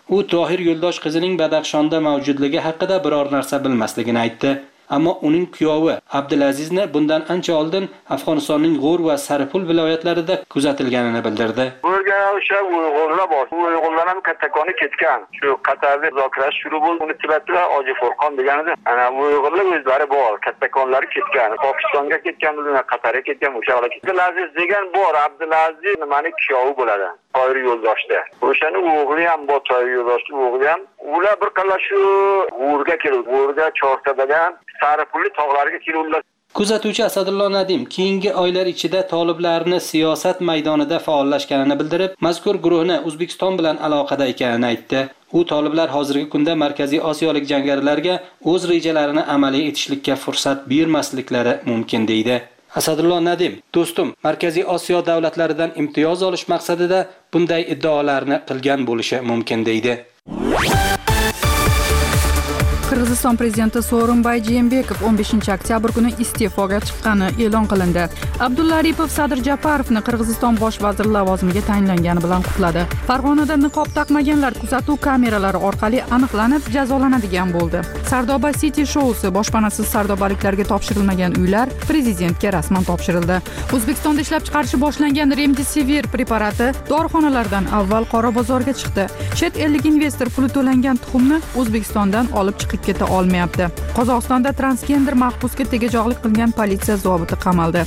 S7: U Tohir Yo'ldosh qizining Badaxshonda mavjudligi haqida biror narsa bilmasligini aytdi. Ammo uning kuyovi Abdulazizni bundan ancha oldin Afg'onistonning G'o'r va Saripul viloyatlarida kuzatilganini bildirdi.
S9: Bo'lgan o'sha Uyg'urlar bor. Uyg'urlar ham kattakoni ketgan. Shu Qatarda muzokaralar shuru bo'ldi. Uni tilatdilar, Hoji Furqon deganida. Ana Uyg'urlar o'zlari bor, kattakonlari ketgan. Pokistonga ketgan, Qatarga ketgan, o'sha yoqlarga. Abdulaziz degan bor. Abdulaziz nimaning kuyovi bo'ladi? Tohir Yo'ldoshda. O'shani o'g'li ham bor, Tohir Yo'ldoshning o'g'li ham. Ular bir qala shu G'o'rga keldi. G'o'rga Chortabadan Saripulli tog'lariga keldilar.
S7: Kuzatuvchi Asadullo Nadim keyingi oylar ichida toliblarni siyosat maydonida faollashganini bildirib, mazkur guruhni O'zbekiston bilan aloqada ekanini aytdi. U toliblar hozirgi kunda Markaziy Osiyolik jangarilarga o'z rejalarini amalga etishlikka fursat bermasliklari mumkin deydi. Asadullo Nadim, do'stim, Markaziy Osiyo davlatlaridan imtiyoz olish maqsadida bunday iddaolarni qilgan bo'lishi mumkin deydi.
S1: Qirg'iziston prezidenti Sooronbay Jeenbekov 15-oktyabr kuni iste'foga chiqqani e'lon qilindi. Abdulla Aripov Sadir Japarovni Qirg'iziston bosh vaziri lavozimiga tayinlangani bilan qutladi. Farg'onada niqob taqmaganlar kuzatuv kameralari orqali aniqlanib jazolanadigan bo'ldi. Sardoba City shousi boshpanasiz sardobaliklarga topshirilmagan uylar prezidentga rasman topshirildi. O'zbekistonda ishlab chiqarishi boshlangan Remdesivir preparati dorixonalardan avval qora bozorga chiqdi. Chet ellik investor puli to'langan tuxumni O'zbekistondan olib chiqib keta olmayapti. Qozog'istonda transgender mahbusga tegajog'lik qilgan politsiya zobiti qamaldi.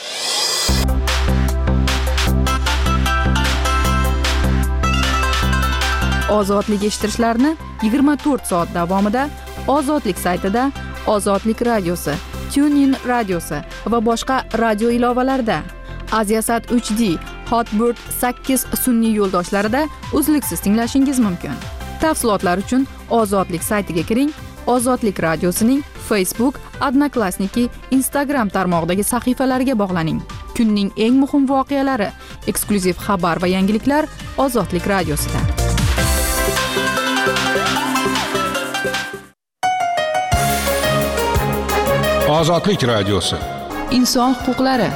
S1: Ozodlik eshittirishlarni 24 soat davomida Ozodlik saytida, Ozodlik radiosi, TuneIn radiosi va boshqa radio ilovalarida, Aziasat 3D, Hotbird 8 sun'iy yo'ldoshlarida uzluksiz tinglashingiz mumkin. Tafsilotlar uchun Ozodlik saytiga kiring. Ozodlik radiosining Facebook, Odnoklassniki, Instagram tarmog'idagi sahifalariga bog'laning. Kunning eng muhim voqealari, eksklyuziv xabar va yangiliklar Ozodlik radiosida.
S3: Ozodlik radiosi.
S1: Inson huquqlari.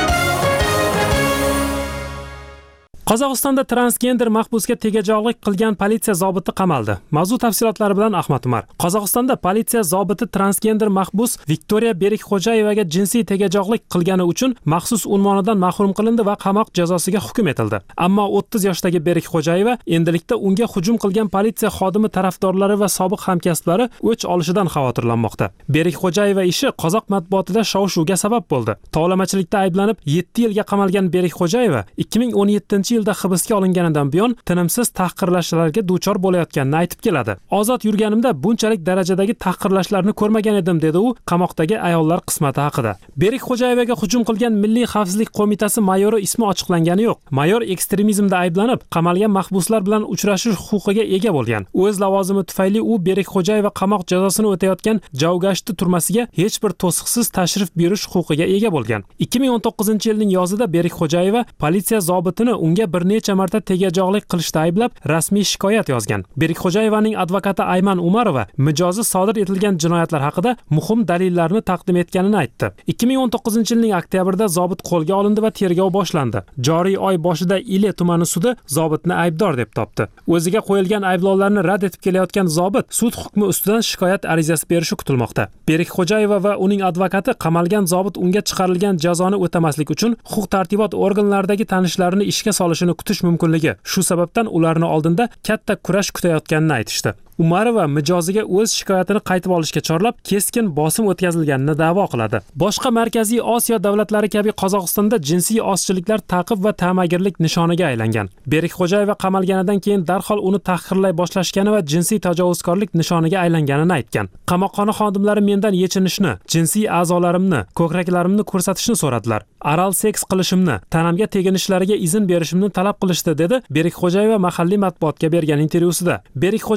S6: Qozog'istonda transgender mahbusga tegajog'lik qilgan politsiya zobiti qamaldi. Mavzu tafsilotlari bilan Ahmad Umar. Qozog'istonda politsiya zobiti transgender mahbus Viktoriya Berikxo'jayevaga jinsiy tegajog'lik qilgani uchun maxsus unvonidan mahrum qilindi va qamoq jazosiga hukm etildi. Ammo 30 yoshdagi Berikxo'jayeva endilikda unga hujum qilgan politsiya xodimi tarafdorlari va sobiq hamkasblari o'ch olishidan xavotirlanmoqda. Berikxo'jayeva ishi qozoq matbuotida shov-shuvga sabab bo'ldi. Tovlamachilikda ayblanib 7 yilga qamalgan Berikxo'jayeva 2017 yilda hibsga olinganidan buyon tinimsiz tahqirlashlarga duchor bo'layotganini aytib keladi. Ozod yurganimda bunchalik darajadagi tahqirlashlarni ko'rmagan edim, dedi u qamoqdagi ayollar qismati haqida. Berikxo'jayevaga hujum qilgan Milliy xavfsizlik qo'mitasi mayori ismi ochiqlangani yo'q. Mayor ekstremizmda ayblanib, qamalgan mahbuslar bilan uchrashish huquqiga ega bo'lgan. O'z lavozimi tufayli u Berikxo'jayeva qamoq jazosini o'tayotgan Javgashti turmasiga hech bir to'siqsiz tashrif buyurish huquqiga ega bo'lgan. 2019-yilning yozida Berikxo'jayeva politsiya zobitini unga bir necha marta tegajog'lik qilishda ayblab, rasmiy shikoyat yozgan. Berikxo'jayevaning advokati Ayman Umarova mijozi sodir etilgan jinoyatlar haqida muhim dalillarni taqdim etganini aytdi. 2019-yilning oktyabrida zobit qo'lga olindi va tergov boshlandi. Joriy oy boshida Ile tumani sudi zobitni aybdor deb topdi. O'ziga qo'yilgan ayblovlarni rad etib kelayotgan zobit sud hukmi ustidan shikoyat arizasi berishi kutilmoqda. Berikxo'jayeva va uning advokati qamalgan zobit unga chiqarilgan jazoni o'tamaslik uchun huquq-tartibot organlaridagi tanishlarini ishga solishini kutish mumkinligi, shu sababdan ularni oldinda katta kurash kutayotganini aytishdi. Umarova mijoziga o'z shikoyatini qaytib olishga chorlab, keskin bosim o'tkazilganini da'vo qiladi. Boshqa Markaziy Osiyo davlatlari kabi Qozog'istonda jinsiy ozchiliklar ta'qib va ta'magirlik nishoniga aylangan. Berikxo'jayeva qamalganidan keyin darhol uni tahqirlay boshlashgani va jinsiy tajovuzkorlik nishoniga aylanganini aytgan. Qamoqxona xodimlari mendan yechinishni, jinsiy a'zolarimni, ko'kraklarimni ko'rsatishni so'radilar. Oral seks qilishimni, tanamga teginishlariga izn berishimni talab qilishdi, dedi Berikxo'jayeva mahalliy matbuotga bergan intervyusida. Berikxo'jayeva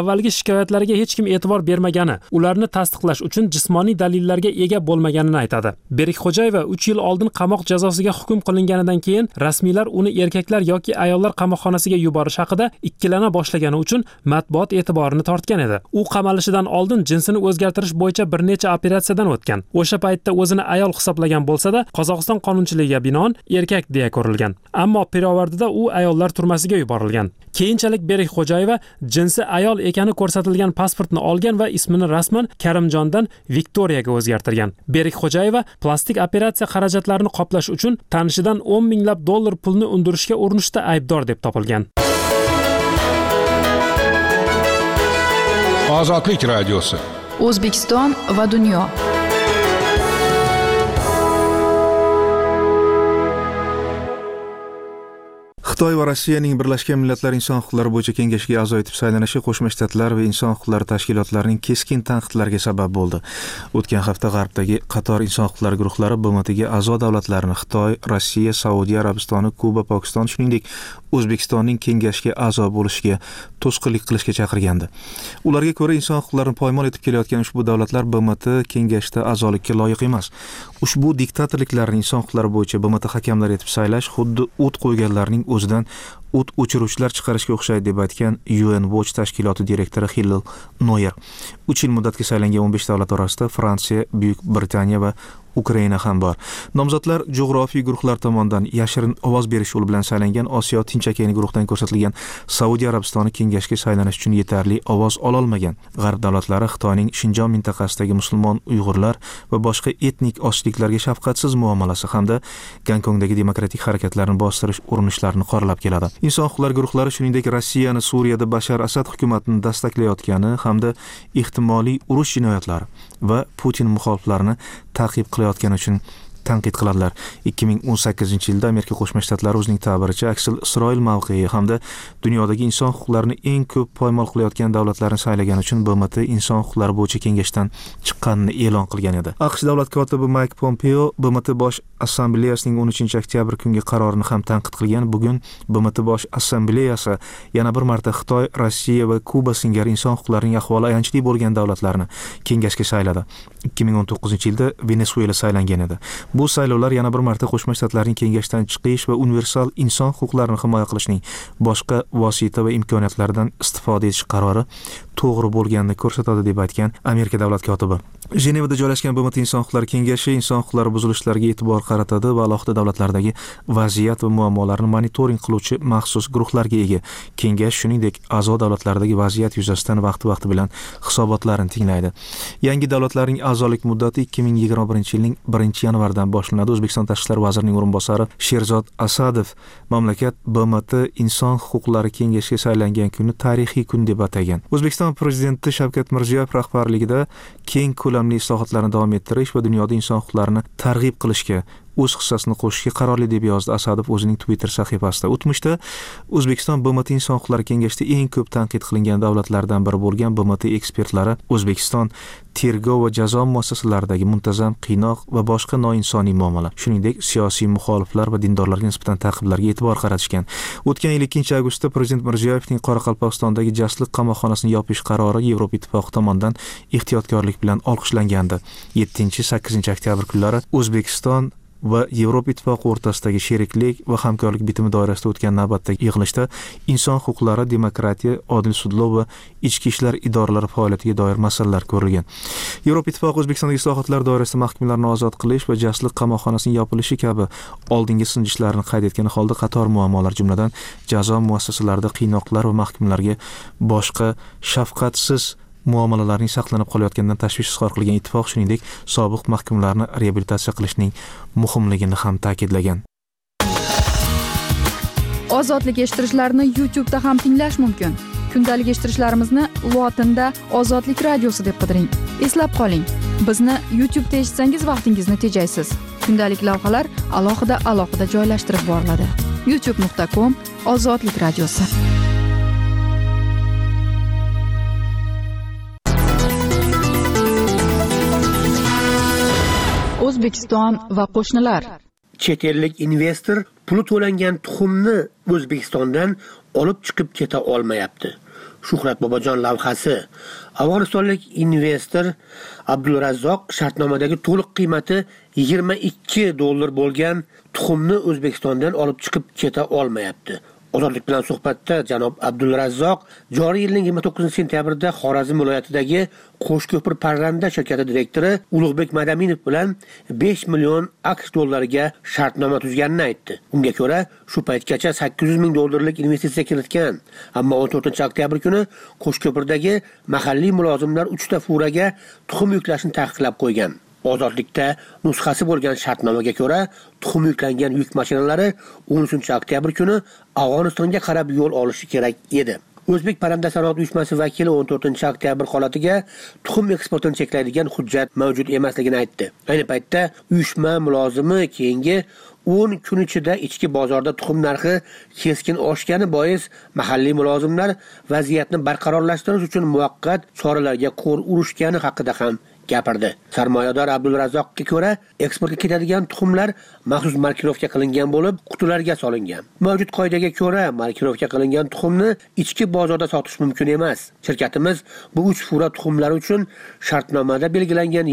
S6: avvalgi shikoyatlariga hech kim e'tibor bermagani, ularni tasdiqlash uchun jismoniy dalillarga ega bo'lmaganini aytadi. Berikxo'jayeva 3 yil oldin qamoq jazosiga hukm qilinganidan keyin rasmiylar uni erkaklar yoki ayollar qamoqxonasiga yuborish haqida ikkilana boshlagani uchun matbuot e'tiborini tortgan edi. U qamalishidan oldin jinsini o'zgartirish bo'yicha bir necha operatsiyadan o'tgan. O'sha paytda o'zini ayol hisoblagan bo'lsa-da, Qozog'iston qonunchiligiga binoan erkak deya ko'rilgan. Ammo pirovardida u ayollar turmasiga yuborilgan. Keyinchalik Berikxo'jayeva jinsi ayol ekani ko'rsatilgan pasportni olgan va ismini rasman Karimjondan Viktoriyaga o'zgartirgan. Berikxo'jayeva plastik operatsiya xarajatlarini qoplash uchun tanishidan 10 minglab dollar pulni undirishga urinishda aybdor deb topilgan.
S3: Ozodlik radiosi.
S1: O'zbekiston va dunyo.
S10: Xitoy va Rossiyaning Birlashgan Millatlar Inson huquqlari bo'yicha kengashiga a'zo etib saylanishi Qo'shma Shtatlar va inson huquqlari tashkilotlarining keskin tanqidlariga sabab bo'ldi. O'tgan hafta G'arbdagi qator inson huquqlari guruhlari BMTga a'zo davlatlarni Xitoy, Rossiya, Saudiya Arabistoni, Kuba, Pokiston, shuningdek O'zbekistonning kengashga a'zo bo'lishiga to'sqinlik qilishga chaqirgandi. Ularga ko'ra, inson huquqlarini poymol etib kelayotgan ushbu davlatlar BMT kengashda a'zolikka loyiq emas. Ushbu diktatorliklarni inson huquqlari bo'yicha BMT hakamlari etib saylash xuddi o't qo'yganlarning o'zidan o't o'chiruvchilar chiqarishga o'xshaydi deb aytgan UN Watch tashkiloti direktori Hillel Noyer. 3 yil muddatga saylangan 15 davlat orasida Fransiya, Buyuk Britaniya va Ukraina ham bor. Nomzodlar jo'g'rofiy guruhlar tomonidan yashirin ovoz berish yo'li bilan saylangan Osiyo Tinch okeani guruhidan ko'rsatilgan Saudiya Arabistoni kengashga saylanish uchun yetarli ovoz ola olmagan. G'arb davlatlari Xitoyning Shinjon mintaqasidagi musulmon Uyg'urlar va boshqa etnik ochliklarga shafqatsiz muomalasi hamda Gonkongdagi demokratik harakatlarni bostirish urinishlarini qoralab keladi. Inson huquqlari guruhlari shuningdek Rossiyani Suriyada Bashar Asad hukumatini dastaklayotgani hamda ehtimoliy urush jinoyatlari va Putin muxoliflarini ta'qib qilayotgani uchun tanqid qiladilar. 2018-yilda Amerika Qo'shma Shtatlari o'zining ta'biricha aksil Isroil mavqei hamda dunyodagi inson huquqlarini eng ko'p poymol qilayotgan davlatlarni saylagan uchun BMT inson huquqlari bo'yicha kengashdan chiqqanini e'lon qilgan edi. AQSh davlat kotibi Mike Pompeo BMT bosh assambleyasining 13-oktyabr kungi qarorini ham tanqid qilgan. Bugun BMT bosh assambleyasi yana bir marta Xitoy, Rossiya va Kuba singari inson huquqlarining ahvoli ayanchli bo'lgan davlatlarni kengashga sayladi. 2019-yilda Venesuela saylangan edi. Bu saylovlar yana bir marta Qo'shma Shtatlarning kengashdan chiqish va universal inson huquqlarini himoya qilishning boshqa vosita va imkoniyatlaridan istifoda etish qarori to'g'ri bo'lganini ko'rsatadi deb aytgan Amerika davlat kotibi. Jenevada joylashgan BMT inson huquqlari kengashi inson huquqlari buzilishlariga e'tibor qaratadi va alohida davlatlardagi vaziyat va muammolarni monitoring qiluvchi maxsus guruhlarga ega. Kengash shuningdek a'zo davlatlardagi vaziyat yuzasidan vaqti bilan hisobotlarni tinglaydi. Yangi davlatlarning a'zolik muddati 2021-yilning 1-yanvaridan boshlanadi. O'zbekiston tashqi ishlar vazirining o'rinbosari Sherzod Asadov mamlakat BMT inson huquqlari kengashiga saylangan kunni tarixiy kun deb atagan. O'zbekiston prezidenti Shavkat Mirziyoyev rahbarligida keng ko'lamli islohotlarni davom ettirish va dunyoda inson huquqlarini targ'ib qilishga o'z hissasini qo'shishga qarorli deb yozdi Asadov o'zining Twitter sahifasida. O'tmishda O'zbekiston BMT inson huquqlari kengashida eng ko'p tanqid qilingan davlatlardan biri bo'lgan BMT ekspertlari O'zbekiston tergov va jazo muassasalaridagi muntazam qiynoq va boshqa noinsoniy muomala, shuningdek siyosiy muxoliflar va dindorlarga nisbatan ta'qiblarga e'tibor qaratishgan. O'tgan yil 2-avgustda Prezident Mirziyoyevning Qoraqalpog'istondagi Jasliq qamoqxonasini yopish qarori Yevropa Ittifoqi tomonidan ehtiyotkorlik bilan olqishlangan. 7-8-oktyabr kunlari O'zbekiston va Yevropa Ittifoqi o'rtasidagi sheriklik va hamkorlik bitimi doirasida o'tgan navbatdagi yig'ilishda inson huquqlari, demokratiya, odil sudlov va ichki ishlar idoralari faoliyatiga doir masalalar ko'rilgan. Yevropa Ittifoqi O'zbekistondagi islohotlar doirasida mahkumlarni ozod qilish va Jasliq qamoqxonasining yopilishi kabi oldingi sinjishlarni qayd etgan holda qator muammolar, jumladan jazo muassasalarida qiynoqlar va mahkumlarga boshqa shafqatsiz muomalalarning saqlanib qolayotganidan tashvish izhor qilgan ittifoq shuningdek sobiq mahkumlarni reabilitatsiya qilishning muhimligini ham ta'kidlagan.
S1: Ozodlik eshittirishlarni YouTube'da ham tinglash mumkin. Kundalik eshittirishlarimizni lotinda Ozodlik radiosi deb qidiring. Eslab qoling, bizni YouTube'da eshitsangiz vaqtingizni tejaysiz. Kundalik lavhalar alohida joylashtirib boriladi. youtube.com/Ozodlik radiosi. O'zbekiston va qo'shnilar.
S11: Chet ellik investor puli to'langan tuxumni O'zbekistondan olib chiqib keta olmayapti. Shuhrat Bobojon lavhasi. Afg'onistonlik investor Abdulrazzoq shartnomadagi to'liq qiymati $22 bo'lgan tuxumni O'zbekistondan olib chiqib keta olmayapti. Ozodlik bilan suhbatda janob Abdulrazzoq joriy yilning 29-sentyabrda Xorazm viloyatidagi Qo'shko'pir parranda shirkati direktori Ulug'bek Madaminov bilan 5 million AQSh dollariga shartnoma tuzganini aytdi. Unga ko'ra, shu paytgacha $800,000 investitsiya kiritgan, ammo 14-oktyabr kuni Qo'shko'pirdagi mahalliy mulozimlar 3 ta furaga tuxum yuklashni taqiqlab qo'ygan. Ozodlikda nusxasi bo'lgan shartnomaga ko'ra, tuxum yuklangan yuk mashinalari 13-oktyabr kuni Afg'onistonga qarab yo'l olishi kerak edi. O'zbek parranda sanoat uyushmasi vakili 14-oktyabr holatiga tuxum eksportini cheklaydigan hujjat mavjud emasligini aytdi. Ayni paytda uyushma mulozimi keyingi 10 kun ichida ichki bozorda tuxum narxi keskin oshgani bois mahalliy mulozimlar vaziyatni barqarorlashtirish uchun muvaqqat choralarga qo'l urishgani haqida ham gapirdi. Sarmoyador Abdulrazzoqga ko'ra, eksportga ketadigan tuxumlar maxsus markirovka qilingan bo'lib, qutilarga solingan. Mavjud qoidaga ko'ra, markirovka qilingan tuxumni ichki bozorda sotish mumkin emas. Shirkatimiz bu 3 fura tuxumlar uchun shartnomada belgilangan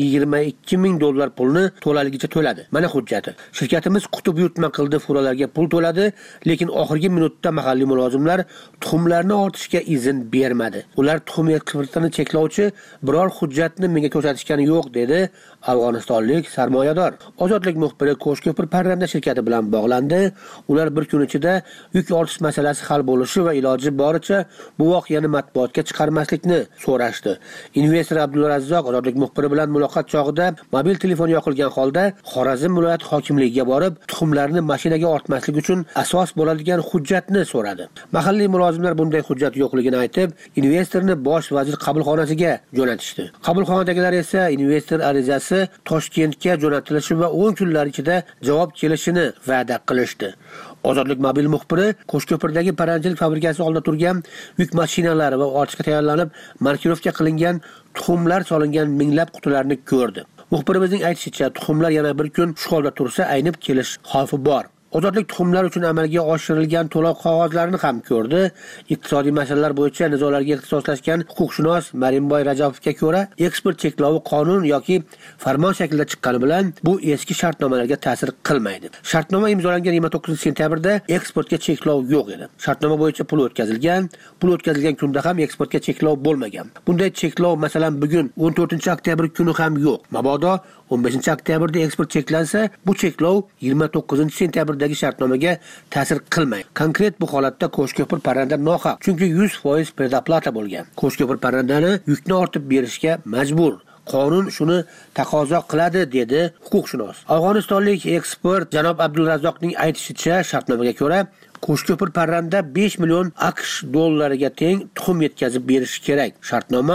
S11: $22,000 pulni to'laligicha to'ladi. Mana hujjati. Shirkatimiz qutib yutma qildi, furalarga pul to'ladi, lekin oxirgi minutda mahalliy mulozimlar tuxumlarni ortishga izn bermadi. Ular tuxum eksportini cheklovchi biror hujjatni menga ko'rsatishgani yo'q, dedi afg'onistonlik sarmoyador. Ozodlik muxbiri Qo'shko'pir parranda shirkati bilan bog'landi. Ular bir kun ichida yuk ortish masalasi hal bo'lishi va iloji boricha bu voqeani matbuotga chiqarmaslikni so'rashdi. Investor Abdulrazzoq ozodlik muxbiri bilan muloqot chog'ida mobil telefon yoqilgan holda Xorazm viloyat hokimligiga borib, tuxumlarni mashinaga ortmaslik uchun asos bo'ladigan hujjatni so'radi. Mahalliy mulozimlar bunday hujjat yo'qligini aytib, investorni bosh vazir qabulxonasiga jo'natishdi. Qabulxonadagilar esa investor arizasi Toshkentga jo'natilishi va 10 kunlar ichida javob kelishini va'da qilishdi. Ozodlik mobil muxbiri Qo'shko'pirdagi parrandachilik fabrikasi oldida turgan yuk mashinalari va ortishga tayyorlanib markirovka qilingan tuxumlar solingan minglab qutilarni ko'rdi. Muxbirimizning aytishicha, tuxumlar yana bir kun shu holda tursa aynib kelish xavfi bor. Ozodlik tuxumlar uchun amalga oshirilgan to'lov qog'ozlarini ham ko'rdi. Iqtisodiy masalalar bo'yicha nizolarga ixtisoslashgan huquqshunos Marimboy Rajabovga ko'ra, eksport cheklovi qonun yoki farmon shaklida chiqqani bilan bu eski shartnomalarga ta'sir qilmaydi. Shartnoma imzolangan 29-sentyabrda eksportga cheklov yo'q edi. Shartnoma bo'yicha pul o'tkazilgan kunda ham eksportga cheklov bo'lmagan. Bunday cheklov masalan bugun 14-oktyabr kuni ham yo'q. Mabodo 15-oktyabrda eksport cheklansa, bu cheklov 29-sentябrdagi shartnomaga ta'sir qilmaydi. Konkret bu holatda Qo'shko'pir parranda nohaq, chunki 100% predoplata bo'lgan. Qo'shko'pir parrandani yukni ortib berishga majbur. Qonun shuni taqozo qiladi, dedi huquqshunos. Afg'onistonlik ekspert janob Abdulrazzoqning aytishicha, shartnomaga ko'ra Qo'shko'pir parranda 5 million AQSh dollariga teng tuxum yetkazib berishi kerak. Shartnoma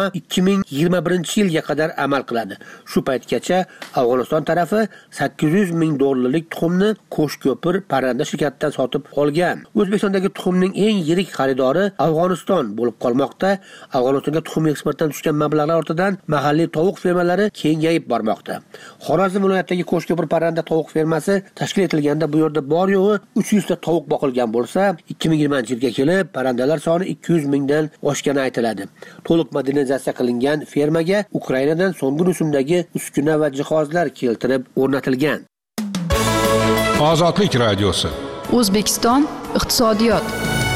S11: 2021-yilga qadar amal qiladi. Shu paytgacha Afg'oniston tarafi $800,000 tuxumni Qo'shko'pir parranda shirkatidan sotib olgan. O'zbekistondagi tuxumning eng yirik xaridori Afg'oniston bo'lib qolmoqda. Afg'onistonga tuxum eksportdan tushgan mablag'lar ortidan mahalliy tovuq fermalari kengayib bormoqda. Xorazm viloyatidagi Qo'shko'pir parranda tovuq fermasi tashkil etilganda bu yerda bor yo'g'i 300 ta tovuq boqilgan bo'lsa, 2020-yilga kelib parrandalar soni 200 dan oshgani aytiladi. To'liq modernizatsiya qilingan fermaga Ukrainadan so'nggi rusumdagi uskuna va jihozlar keltirib o'rnatilgan.
S3: Ozodlik radiosi.
S1: O'zbekiston iqtisodiyot.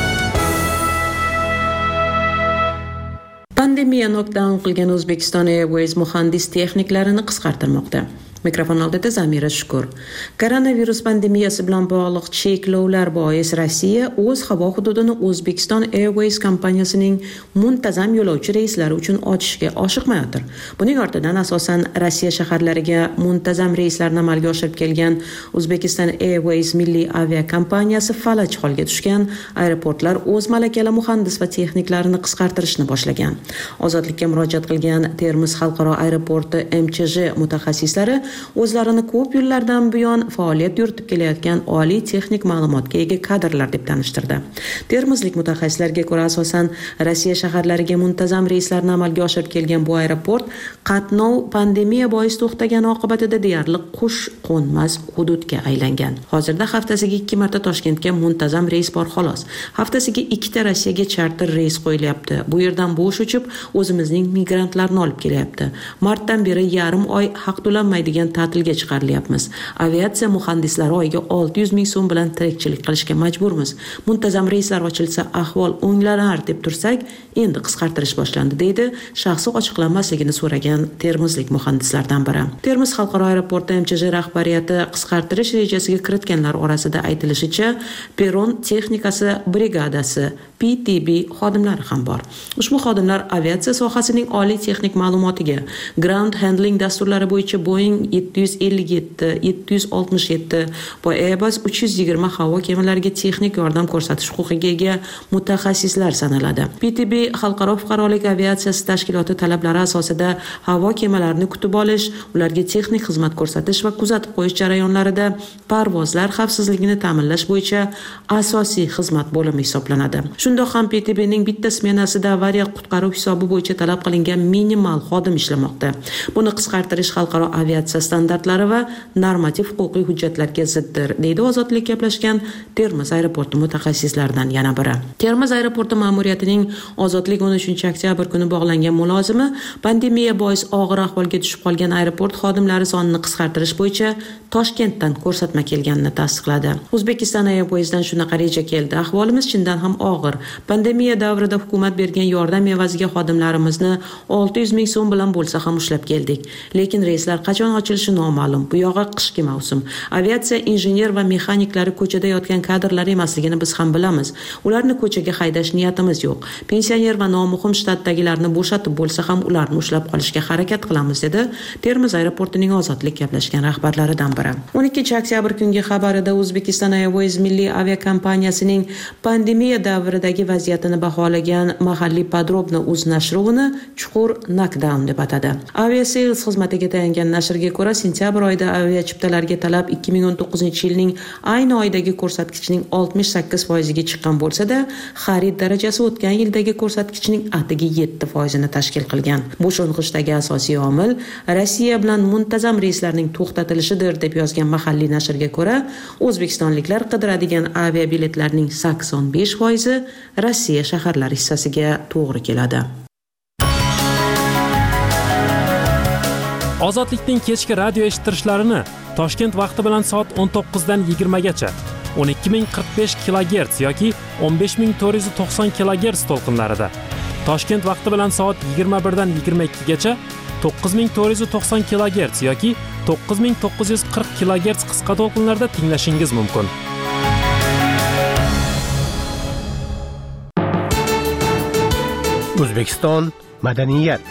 S4: Pandemiya knockdown qilgan O'zbekiston Airways muhandis texniklarini qisqartirmoqda. Mikrofon oldida Zamira Shukur. Koronavirus pandemiyasi bilan bog'liq cheklovlar bois Rossiya o'z havo hududini O'zbekiston Airways kompaniyasining muntazam yo'lovchi reyslari uchun ochishga oshiqmayotir. Buning ortidan asosan Rossiya shaharlariga muntazam reyslarni amalga oshirib kelgan O'zbekiston Airways milliy aviakompaniyasi falaj holga tushgan. Aeroportlar o'z malakali muhandis va texniklarini qisqartirishni boshlagan. Ozodlikka murojaat qilgan Termiz xalqaro aeroporti MChJ mutaxassislari o'zlarini ko'p yillardan buyon faoliyat yuritib kelayotgan oliy texnik ma'lumotga ega kadrlar deb tanishtirdi. Termizlik mutaxassislarga ko'ra, asosan Rossiya shaharlariga muntazam reyslarni amalga oshirib kelgan bu aeroport qatnov pandemiya bois to'xtagan oqibatida deyarli qush qo'nmas hududga aylangan. Hozirda haftasiga 2 marta Toshkentga muntazam reys bor xolos. Haftasiga 2 ta Rossiyaga charter reys qo'yilyapti. Bu yerdan bo'sh uchib o'zimizning migrantlarni olib kelyapti. Martdan beri yarim oy haq to'lanmaydigan ta'tilga chiqarilyapmiz. Aviatsiya muhandislari oyiga 600 ming so'm bilan tirikchilik qilishga majburmiz. Muntazam reyslar ochilsa ahvol o'nglanar deb tursak, endi qisqartirish boshlandi, deydi shaxsi ochiqlanmasligini so'ragan termizlik muhandislardan biri. Termiz xalqaro aeroporti MChJ rahbariyati qisqartirish rejasiga kiritganlar orasida aytilishicha, peron texnikasi brigadasi PTB xodimlari ham bor. Ushbu xodimlar aviatsiya sohasining oliy texnik ma'lumotiga, ground handling dasturlari bo'yicha Boeing 757, 767 va Airbus 320 havo kemalariga texnik yordam ko'rsatish huquqiga ega mutaxassislar sanaladi. PTB xalqaro fuqarolik aviatsiyasi tashkiloti talablari asosida havo kemalarini kutib olish, ularga texnik xizmat ko'rsatish va kuzatib qo'yish jarayonlarida parvozlar xavfsizligini ta'minlash bo'yicha asosiy xizmat bo'limi hisoblanadi. Shundoq ham PTBning bitta smenasida avariya qutqaruv hisobi bo'yicha talab qilingan minimal xodim ishlamoqda. Buni qisqartirish xalqaro aviatsiya standartlari va normativ huquqiy hujjatlarga ziddir, deydi ozodlik gaplashgan Termiz aeroporti mutaxassislaridan yana biri. Termiz aeroporti ma'muriyatining ozodlik 13 oktyabr kuni bog'langan mulozimi pandemiya bois og'ir ahvolga tushib qolgan aeroport xodimlari sonini qisqartirish bo'yicha Toshkentdan ko'rsatma kelganini tasdiqladi. O'zbekiston Airways'dan shunaqa reja keldi. Ahvolimiz chindan ham og'ir. Pandemiya davrida hukumat bergan yordam evaziga xodimlarimizni 600 ming so'm bilan bo'lsa ham ushlab keldik. Lekin reyslar qachon ochilishi noma'lum. Bu yog'i qishki mavsum. Aviatsiya injener va mexaniklari ko'chada yotgan kadrlar emasligini biz ham bilamiz. Ularni ko'chaga haydash niyatimiz yo'q. Pensioner va nomuhim shtatdagilarni bo'shatib bo'lsa ham ularni ushlab qolishga harakat qilamiz, dedi Termiz aeroportining ozodlik gaplashgan rahbarlaridan biri. 12 oktyabr kungi xabarida O'zbekiston Airways milliy aviakompaniyasining pandemiya davridagi vaziyatini baholagan mahalliy Podrobno uz nashri uni chuqur knockdown deb atadi. Aviasales xizmatiga tayangan nashrga ko'ra, sentyabr oyida avia chiptalarga talab 2019-yilning ayni oydagi ko'rsatkichning 68% ga chiqqan bo'lsa-da, xarid darajasi o'tgan yildagi ko'rsatkichning atigi 7% ni tashkil qilgan. Bu sho'ng'ishdagi asosiy omil Rossiya bilan muntazam reyslarning to'xtatilishidir, deb yozgan mahalliy nashrga ko'ra, o'zbekistonliklar qidiradigan aviabiletlarning 85% Rossiya shaharlari hissasiga to'g'ri keladi.
S6: Ozodlikning kechki radio eshittirishlarini Toshkent vaqti bilan soat 19 dan 20 gacha 12045 kHz yoki 15490 kHz to'lqinlarida, Toshkent vaqti bilan soat 21 dan 22 gacha 9490 kHz yoki 9940 kHz qisqa to'lqinlarda tinglashingiz mumkin.
S11: O'zbekiston madaniyat.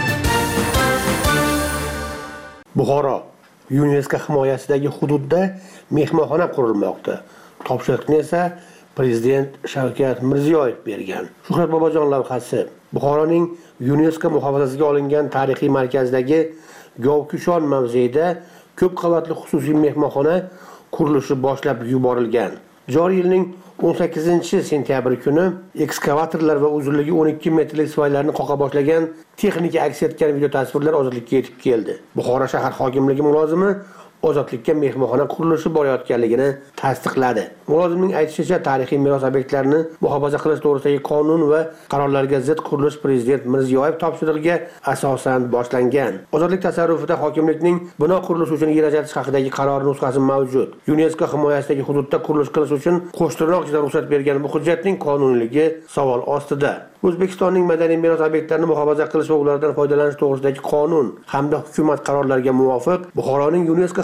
S11: Buxoro UNESCO himoyasidagi hududda mehmonxona qurilmoqda. Topshiriqni esa Prezident Shavkat Mirziyoyev bergan. Shuhrat Bobojon lavhasi. Buxoroning UNESCO muhofazasiga olingan tarixiy markazdagi Govkushon mavzeida ko'p qavatli xususiy mehmonxona qurilishi boshlab yuborilgan. Joriy yilning 18-sentyabr kuni ekskavatorlar va uzunligi 12 metrlik soylarni qoqa boshlagan texnika aks etgan video tasvirlar ozodlikka yetib keldi. Buxoro shahar hokimligi mulozimi ozodlikka mehmonxona qurilishi borayotganligini tasdiqladi. Mulozimning aytishicha, tarixiy meros obyektlarini muhofaza qilish to'g'risidagi qonun va qarorlarga zid qurilish Prezident Mirziyoyev topshirig'iga asosan boshlangan. Ozodlik tasarrufida hokimlikning bino qurilishi uchun yer ajratish haqidagi qaror nusxasi mavjud. UNESCO himoyasidagi hududda qurilish qilish uchun qo'shtirnoq ichida ruxsat bergan bu hujjatning qonuniyligi savol ostida. O'zbekistonning madaniy meros obyektlarini muhofaza qilish va ulardan foydalanish to'g'risidagi qonun hamda hukumat qarorlariga muvofiq Buxoroning UNESCO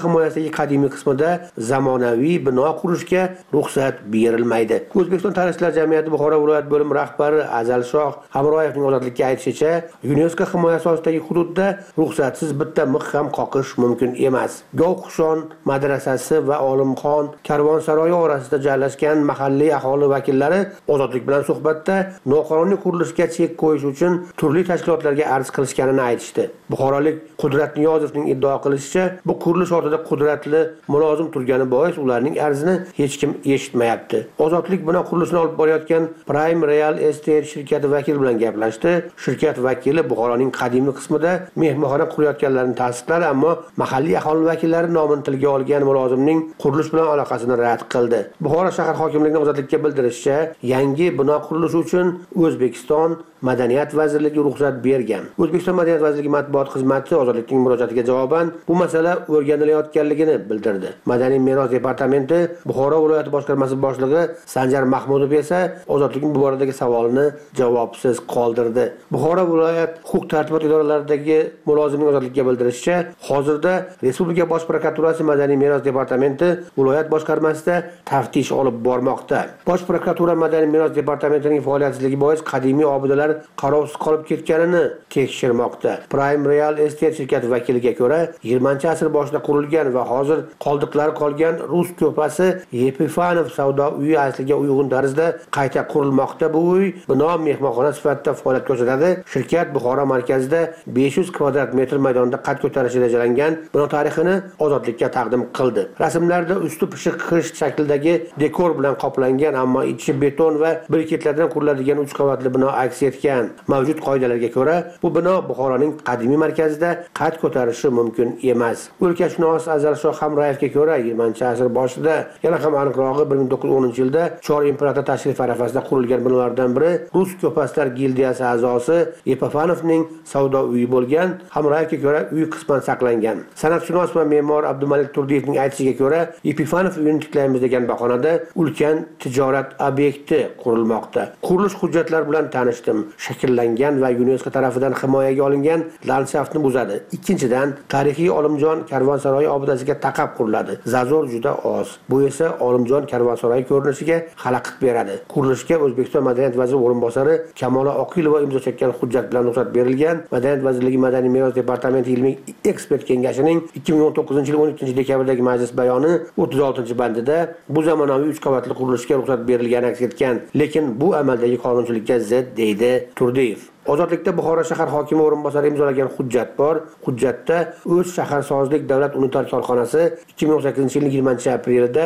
S11: himoyasidagi qadimiy qismida zamonaviy bino qurishga ruxsat berilmaydi. O'zbekiston Tarixchilar jamiyati Buxoro viloyat bo'limi rahbari Azalshoh Hamroyevning ozodlikka aytishicha, UNESCO himoyasi ostidagi hududda ruxsatsiz bitta mix ham qoqish mumkin emas. Govqushon madrasasi va Olimxon karvonsaroyi orasida joylashgan mahalliy aholi vakillari ozodlik bilan suhbatda noqonuniy qurilishga chek qo'yish uchun turli tashkilotlarga arz qilishganini aytishdi. Buxorolik Qudrat Niyozovning iddao qilishicha, bu qurilish ortida qudratli mulozim turgani bois ularning arzini hech kim eshitmayapti. Ozodlik bilan qurilishni olib borayotgan Prime Real Estate shirkati vakili bilan gaplashdi. Shirkat vakili Buxoroning qadimiy qismida mehmonxona qurayotganlarini tasdiqladi, ammo mahalliy aholi vakillari nomini tilga olgan mulozimning qurilish bilan aloqasini rad qildi. Buxoro shahar hokimligining ozodlikka bildirishicha, yangi bino qurilishi uchun O'zbekiston Madaniyat vazirligi ruxsat bergan. O'zbekiston Madaniyat vazirligi matbuot xizmati ozodlikning murojaatiga javoban bu masala o'rganilayotganligini bildirdi. Madaniy meros departamenti Buxoro viloyati boshqarmasi boshlig'i Sanjar Mahmudov esa ozodlikning bu boradagi savolini javobsiz qoldirdi. Buxoro viloyat huquq-tartibot idoralaridagi mulozimning ozodlikka bildirishicha, hozirda Respublika bosh prokuraturasi Madaniy meros departamenti viloyat boshqarmasida taftish olib bormoqda. Bosh prokuratura Madaniy meros departamentining faoliyatsizligi bois qadimiy obidalar qarovsiz qolib ketganini tekshirmoqda. Prime Real Estate shirkati vakiliga ko'ra, 20-asr boshida qurilgan va hozir qoldiqlari qolgan Rus ko'pasi Epifanov savdo uyi asliga uyg'un tarzda qayta qurilmoqda. Bu uy bino mehmonxona sifatida faoliyat ko'rsatadi. Shirkat Buxoro markazida 500 kvadrat metr maydonda qad ko'tarishi rejalangan bino tarixini ozodlikka taqdim qildi. Rasmlarda usti pishiq qish shaklidagi dekor bilan qoplangan, ammo ichi beton va briketlardan quriladigan 3 qavatli bino aks etgan. Mavjud qoidalarga ko'ra, bu bino Buxoroning qadimiy markazida qad ko'tarishi mumkin emas. O'lkashunos Azalshoh Hamroyevga ko'ra, 20-asr boshida, yana ham aniqrog'i 1910-yilda Chor imperator tashrif arafasida qurilgan binolardan biri Rus ko'paslar gildiyasi a'zosi Epifanovning savdo uyi bo'lgan. Hamroyevga ko'ra, uy qisman saqlangan. San'atshunos va me'mor Abdumalik Turdiyevning aytishiga ko'ra, Epifanov uyini tiklaymiz degan bahonada ulkan tijorat obyekti qurilmoqda. Qurilish hujjatlari bilan tanishdim. Shakllangan va UNESCO tarafidan himoyaga olingan landshaftni buzadi. Ikkinchidan, tarixiy Olimjon karvonsaroyi obidasiga taqab quriladi. Zazor juda oz. Bu esa Olimjon karvonsaroyi ko'rinishiga xalaqit beradi. Qurilishga O'zbekiston Madaniyat vaziri o'rinbosari Kamola Oqilova imzo chekkan hujjat bilan ruxsat berilgan. Madaniyat vazirligi Madaniy meros departamenti ilmiy ekspert kengashining 2019-yil 13-dekabrdagi majlis bayoni 36-bandida bu zamonaviy 3 qavatli qurilishga ruxsat berilgani aks etgan, lekin bu amaldagi qonunchilikka zid deydi Turdiyev. Ozodlikda Buxoro shahar hokimi o'rinbosari imzolagan hujjat bor. Hujjatda O'z shaharsozlik davlat unitar korxonasi 2018-yilning 20-aprelida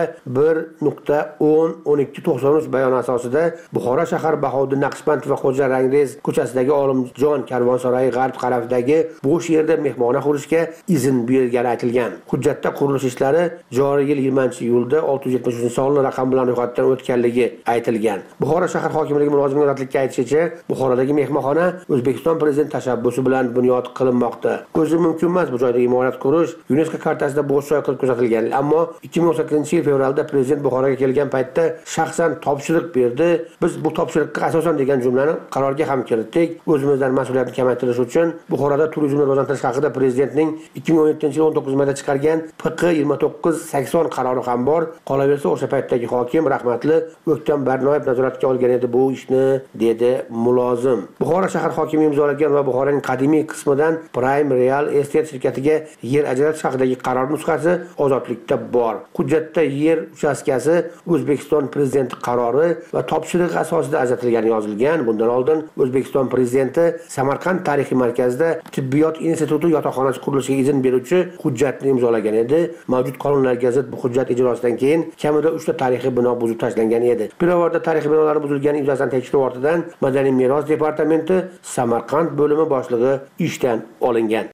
S11: 1.10.1293 bayoni asosida Buxoro shahar Bahodir Naqshband va Xo'ja Rangrez ko'chasidagi Olimjon karvonsaroyi g'arb tarafidagi bo'sh yerda mehmonxona qurishga izn berilgani aytilgan. Hujjatda qurilish ishlari joriy yil 20-iyulda 673-sonli raqam bilan ro'yxatdan o'tganligi aytilgan. Buxoro shahar hokimligi mulozimining ozodlikka aytishicha, Buxorodagi mehmonxona O'zbekiston prezidenti tashabbusi bilan bunyod qilinmoqda. O'zi mumkin emas bu joyda imorat qurish. UNESCO kartasida bo'sh joy qilib ko'rsatilgan, ammo 2018-yil fevralda prezident Buxoroga kelgan paytda shaxsan topshiriq berdi. Biz bu topshiriqqa asosan degan jumlani qarorga ham kiritdik. O'zimizdan mas'uliyatni kamaytirish uchun Buxoroda turizmni rivojlantirish haqida prezidentning 2017-yil 19 mayda chiqargan PQ 2980 qarori ham bor. Qolaversa, o'sha paytdagi hokim rahmatli O'ktam Barnoyev nazoratga olgan edi bu ishni, dedi mulozim. Buxoro shahar hokimi imzolagan va Buxoroning qadimiy qismidan Prime Real Estate shirkatiga yer ajratish haqidagi qaror nusxasi ozodlikda bor. Hujjatda yer uchastkasi O'zbekiston prezidenti qarori va topshiriq asosida ajratilgani yozilgan. Bundan oldin O'zbekiston prezidenti Samarqand tarixiy markazida tibbiyot instituti yotoqxonasi qurilishiga izn beruvchi hujjatni imzolagan edi. Mavjud qonunlarga zid bu hujjat ijrosidan keyin kamida 3 ta tarixiy bino buzib tashlangan edi. Pirovardda tarixiy binolar buzilgani yuzasidan tekshiruv ortidan Madaniy meros departamenti Samarqand bo'limi boshlig'i ishdan olingan.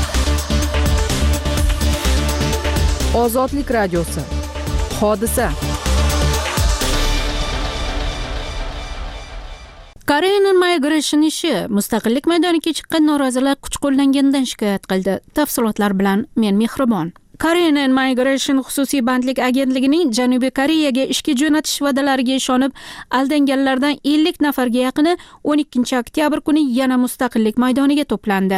S1: Ozodlik radiosi. Hodisa. Korean Migration ishi mustaqillik maydoniga chiqqan norozilar kuch qo'llanganidan shikoyat qildi. Tafsilotlar bilan men Mehribon. Korean Migration xususiy bandlik agentligining Janubiy Koreyaga ishga jo'natish va'dalariga ishonib aldanganlardan 50 nafarga yaqini 12 oktyabr kuni yana mustaqillik maydoniga to'plandi.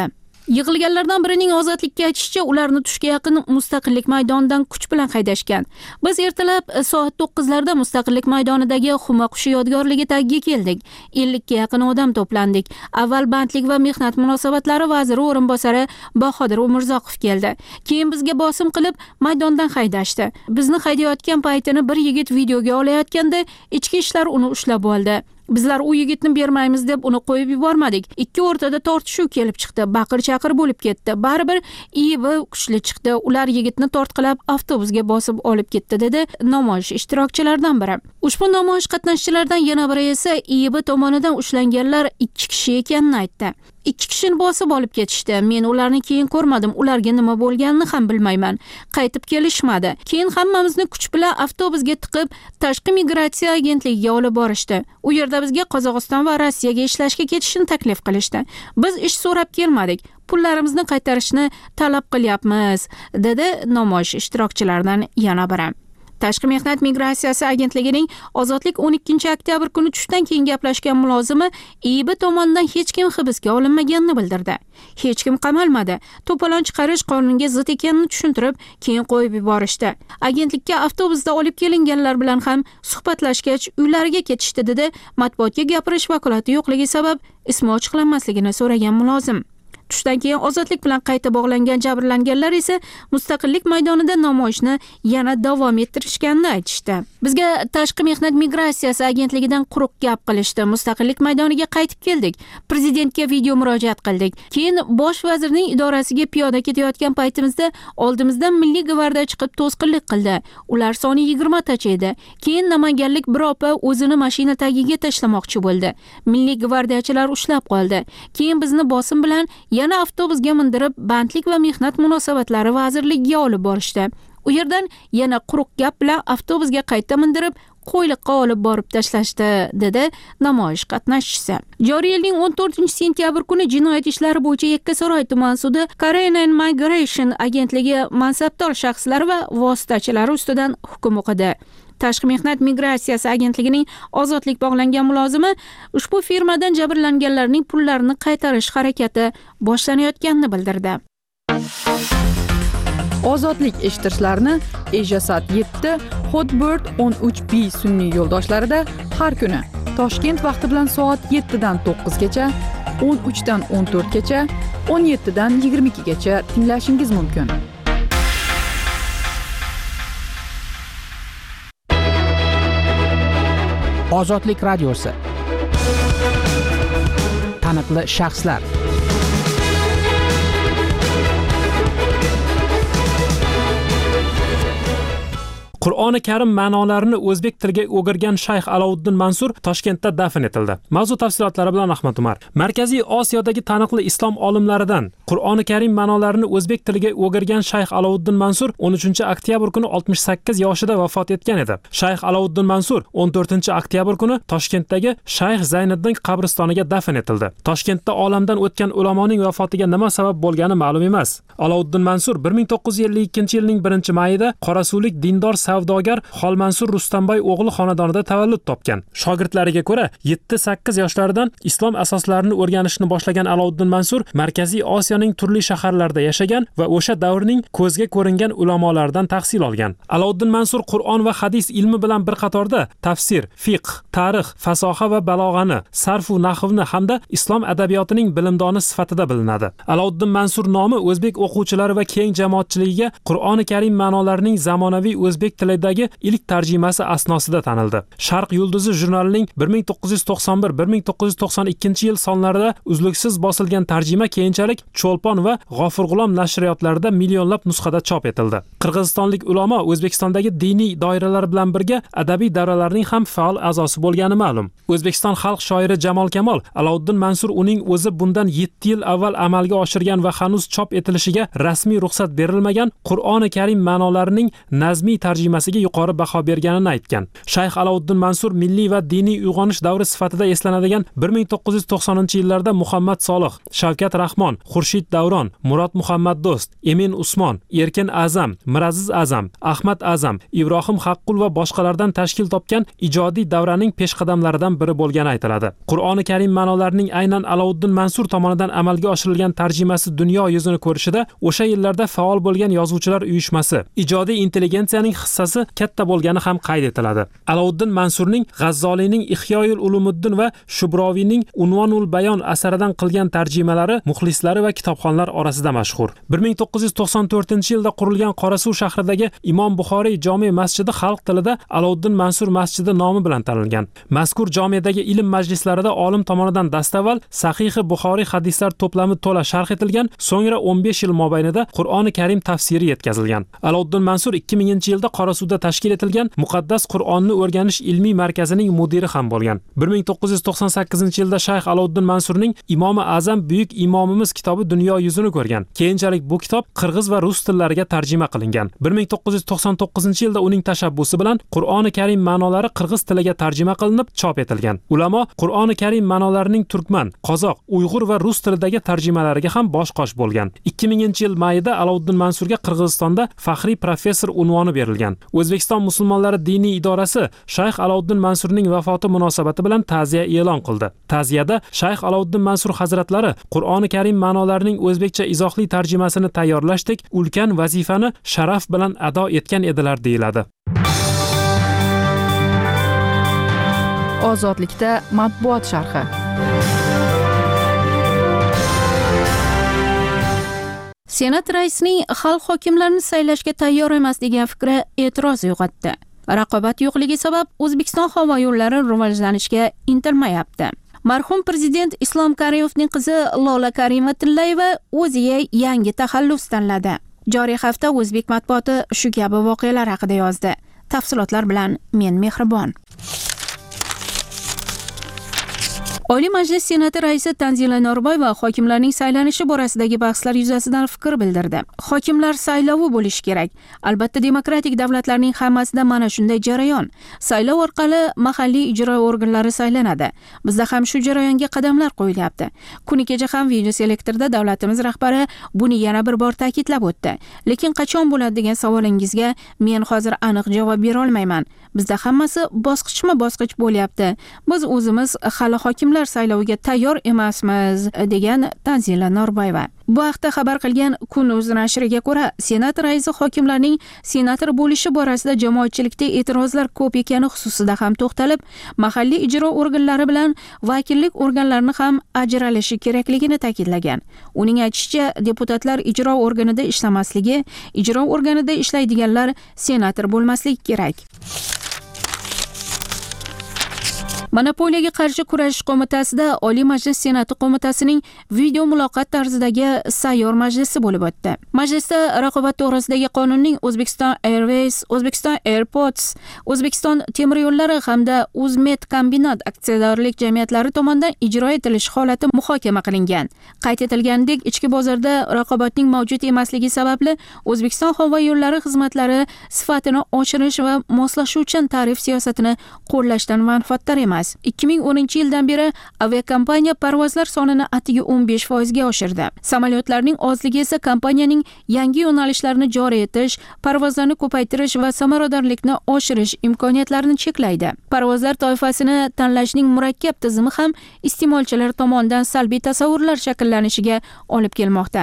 S12: Yig'ilganlardan birining ozodlikka aytishicha, ularni tushga yaqin Mustaqillik maydonidan kuch bilan haydashgan. Biz ertalab soat 9larda Mustaqillik maydonidagi Xuma qushi yodgorligi tagiga keldik. 50 ga yaqin odam to'plandik. Avval bandlik va mehnat munosabatlari vaziri o'rinbosari Bahodir Umurzoqov keldi. Keyin bizga bosim qilib maydondan haydashdi. Bizni haydayotgan paytini bir yigit videoga olayotganda ichki ishlar uni ushlab oldi. Bizlar u yigitni bermaymiz deb uni qo'yib yubormadik. Ikki o'rtada tortishuv kelib chiqdi. Baqir-chaqir bo'lib ketdi. Baribir IIB kuchli chiqdi. Ular yigitni tortqilab avtobusga bosib olib ketdi, dedi namoyish ishtirokchilaridan biri. Ushbu namoyish qatnashchilaridan yana biri esa IIB tomonidan ushlanganlar 2 kishi ekanini aytdi. 2 kishini bosib olib ketishdi. Men ularni keyin ko'rmadim. Ularga nima bo'lganini ham bilmayman. Qaytib kelishmadi. Keyin hammamizni kuch bilan avtobusga tiqib, Tashqi migratsiya agentligiga olib borishdi. U yerda bizga Qozog'iston va Rossiyaga ishlashga ketishni taklif qilishdi. Biz ish so'rab kelmadik. Pullarimizni qaytarishni talab qilyapmiz, dedi namoyish ishtirokchilaridan yana biri. Tashqi mehnat migratsiyasi agentligining Ozodlik 12-oktyabr kuni tushdan keyin gaplashgan mulozimi IIB tomonidan hech kim hibsga olinmaganini bildirdi. Hech kim qamalmadi. To'polon chiqarish qonunga zid ekanini tushuntirib, keyin qo'yib yuborishdi. Agentlikka avtobusda olib kelinganlar bilan ham suhbatlashgach, uylariga ketishdi, dedi matbuotga gapirish vakolati yo'qligi sabab ismi ochiqlanmasligini so'ragan mulozim. Tushdan keyin ozodlik bilan qayta bog'langan jabrlanganlar esa Mustaqillik maydonida namoyishni yana davom ettirishganini aytishdi. Bizga Tashqi mehnat migratsiyasi agentligidan quruq gap qilishdi. Mustaqillik maydoniga qaytib keldik. Prezidentga video murojaat qildik. Keyin bosh vazirning idorasiga piyoda ketayotgan paytimizda oldimizdan Milliy gvardiya chiqib to'sqinlik qildi. Ular soni 20 tacha edi. Keyin namanganlik bir opa o'zini mashina tagiga tashlamoqchi bo'ldi. Milliy gvardiyachilar ushlab qoldi. Keyin bizni bosim bilan yana avtobusga mindirib, bandlik va mehnat munosabatlari vazirligiga olib borishdi. U yerdan yana quruq gap bilan avtobusga qayta mindirib, qo'yliqqa olib borib tashlashdi, dedi namoyish qatnashchisi. Joriy yilning 14-sentyabr kuni jinoyat ishlari bo'yicha Yakkasaroy tuman sudi Korean and Migration agentligi mansabdor shaxslar va vositachilari ustidan hukm o'qidi. Tashqi mehnat migratsiyasi agentligining ozodlik bog'langan mulozimi ushbu firmadan jabrlanganlarning pullarini qaytarish harakati boshlanayotganini bildirdi.
S1: Ozodlik eshittirishlarni Ejasat 7, Hotbird 13B sun'iy yo'ldoshlarida har kuni Toshkent vaqti bilan soat 7 dan 9 gacha, 13 dan 14 gacha, 17 dan 22 gacha tinglashingiz mumkin.
S13: Ozodlik radiosi. Taniqli shaxslar.
S6: Qur'oni Karim ma'nolarini o'zbek tiliga o'girgan Shayx Alovuddin Mansur Toshkentda dafn etildi. Mavzu tafsilotlari bilan Ahmad Umar. Markaziy Osiyodagi taniqli islom olimlaridan Qur'oni Karim ma'nolarini o'zbek tiliga o'girgan Shayx Alovuddin Mansur 13-oktyabr kuni 68 yoshida vafot etgan edi. Shayx Alovuddin Mansur 14-oktyabr kuni Toshkentdagi Shayx Zayniddin qabristoniga dafn etildi. Toshkentda olamdan o'tgan ulamoning vafotiga nima sabab bo'lgani ma'lum emas. Alovuddin Mansur 1952-yilning 1-mayida Qorasuvlik dindor savdogar Xolmansur Rustamboy o'g'li xonadonida tavallud topgan. Shogirdlariga ko'ra 7-8 yoshlaridan islom asoslarini o'rganishni boshlagan Alovuddin Mansur Markaziy Osiyoning turli shaharlarida yashagan va o'sha davrning ko'zga ko'ringan ulamolaridan tahsil olgan. Alovuddin Mansur Qur'on va hadis ilmi bilan bir qatorda tafsir, fiqh, tarix, fasoha va balog'ani, sarf va nahvni hamda islom adabiyotining bilimdoni sifatida bilinadi. Alovuddin Mansur nomi o'zbek o'quvchilari va keng jamoatchiligiga Qur'oni Karim ma'nolarining zamonaviy o'zbek tilidagi ilk tarjimasi asnosida tanildi. Sharq yulduzi jurnalining 1991-1992 yil sonlarida uzluksiz bosilgan tarjima keyinchalik Cho'lpon va G'ofurg'ulom nashriyotlarida millionlab nusxada chop etildi. Qirg'izistonlik ulamo O'zbekistondagi diniy doiralar bilan birga adabiy davralarning ham faol a'zosi bo'lgani ma'lum. O'zbekiston xalq shoiri Jamol Kamol Alovuddin Mansur uning o'zi bundan 7 yil avval amalga oshirgan va hanuz chop etilishiga rasmiy ruxsat berilmagan Qur'oni Karim ma'nolarining nazmiy tarjimasi jamoasiga yuqori baho berganini aytgan. Shayx Alauddin Mansur milliy va diniy uyg'onish davri sifatida eslanadigan 1990-yillarda Muhammad Solih, Shavkat Rahmon, Xurshid Davron, Murod Muhammad Do'st, Emin Usmon, Erkin Azam, Miraziz Azam, Ahmad Azam, Ibrohim Haqqul va boshqalardan tashkil topgan ijodiy davraning peshqadamlaridan biri bo'lgani aytiladi. Qur'oni Karim ma'nolarining aynan Alauddin Mansur tomonidan amalga oshirilgan tarjimasi dunyo yuzini ko'rishida o'sha yillarda faol bo'lgan yozuvchilar uyushmasi, ijodiy intelligensiyaning hissasi katta bo'lgani ham qayd etiladi. Alauddin Mansurning G'azzoliyning Ihyoul Ulumuddin va Shubroviyning Unvonul Bayon asaridan qilgan tarjimalari muxlislari va kitobxonlar orasida mashhur. 1994-yilda qurilgan Qorasuv shahridagi Imom Buxoriy jome masjidi xalq tilida Alauddin Mansur masjidi nomi bilan tanilgan. Mazkur jomedagi ilm majlislarida olim tomonidan dastavval Sahih Buxoriy hadislar to'plami to'la sharh etilgan, so'ngra 15 yil mobaynida Qur'oni Karim tafsiri yetkazilgan. Alauddin Mansur 2000-yilda Qorasuvda tashkil etilgan Muqaddas Qur'onni o'rganish ilmiy markazining mudiri ham bo'lgan. 1998-yilda Shayx Alauddin Mansurning Imomi Azam buyuk imomimiz kitobi dunyo yuzini ko'rgan. Keyinchalik bu kitob qirg'iz va rus tillariga tarjima qilingan. 1999-yilda uning tashabbusi bilan Qur'oni Karim ma'nolari qirg'iz tiliga tarjima qilinib chop etilgan. Ulamo Qur'oni Karim ma'nolarining turkman, qozoq, uyg'ur va rus tilidagi tarjimalariga ham bosh-qosh bo'lgan. 2000-yil mayida Alauddin Mansurga Qirg'izistonda faxriy professor unvoni berilgan. O'zbekiston musulmonlari diniy idorasi Shayx Alauddin Mansurning vafoti munosabati bilan ta'ziya e'lon qildi. Ta'ziyada Shayx Alauddin Mansur hazratlari Qur'oni Karim ma'nolarining o'zbekcha izohli tarjimasini tayyorlashdek ulkan vazifani sharaf bilan ado etgan edilar deyiladi.
S1: Ozodlikda matbuot sharhi.
S12: Senat raisining xalq hokimlarini saylashga tayyor emas degan fikri e'tiroz uyg'otdi. Raqobat yo'qligi sabab O'zbekiston havo yo'llari rivojlanishga intilmayapti. Marhum prezident Islom Karimovning qizi Lola Karimova-Tillayeva o'ziga yangi taxallus tanladi. Joriy hafta o'zbek matbuoti shu kabi voqealar haqida yozdi. Tafsilotlar bilan men Mehribon. Oliy Majlis Senati raisi Tanzila Norboyeva hokimlarning saylanishi borasidagi bahslar yuzasidan fikr bildirdi. Hokimlar saylovi bo'lishi kerak. Albatta demokratik davlatlarning hammasida mana shunday jarayon. Saylov orqali mahalliy ijro organlari saylanadi. Bizda ham shu jarayonga qadamlar qo'yilyapti. Kuni kecha ham video selektorda davlatimiz rahbari buni yana bir bor ta'kidlab o'tdi. Lekin qachon bo'ladi degan savolingizga men hozir aniq javob bera olmayman. Bizda hammasi bosqichma-bosqich bo'lyapti. Biz o'zimiz hali hokimlar sayloviga tayyor emasmiz, degan Tanzila Norboyeva. Bu haqda xabar qilgan Kun.uz nashriga ko'ra, Senat raisi hokimlarning senator bo'lishi borasida jamoatchilikda e'tirozlar ko'p ekani xususida ham to'xtalib, mahalliy ijro organlari bilan vakillik organlarini ham ajralishi kerakligini ta'kidlagan. Uning aytishicha, deputatlar ijro organida ishlamasligi, ijro organida ishlaydiganlar senator bo'lmasligi kerak. Monopoliyaga qarshi kurashish qo'mitasida Oliy Majlis Senati qo'mitasining video muloqot tarzidagi sayyor majlisi bo'lib o'tdi. Majlisda raqobat to'g'risidagi qonunning O'zbekiston Airways, O'zbekiston Airports, O'zbekiston temir yo'llari hamda Uzmed kombinat aksiyadorlik jamiyatlari tomonidan ijro etilishi holati muhokama qilingan. Qayd etilganidek, ichki bozorda raqobatning mavjud emasligi sababli O'zbekiston havo yo'llari xizmatlari sifatini oshirish va moslashuvchan tarif siyosatini qo'llashdan manfaatdor emas. 2010-yildan beri aviakompaniya parvozlar sonini atigi 15% ga oshirdi. Samolyotlarning ozligi esa kompaniyaning yangi yo'nalishlarini joriy etish, parvozlarni ko'paytirish va samaradorlikni oshirish imkoniyatlarini cheklaydi. Parvozlar toifasini tanlashning murakkab tizimi ham iste'molchilar tomonidan salbiy tasavvurlar shakllanishiga olib kelmoqda.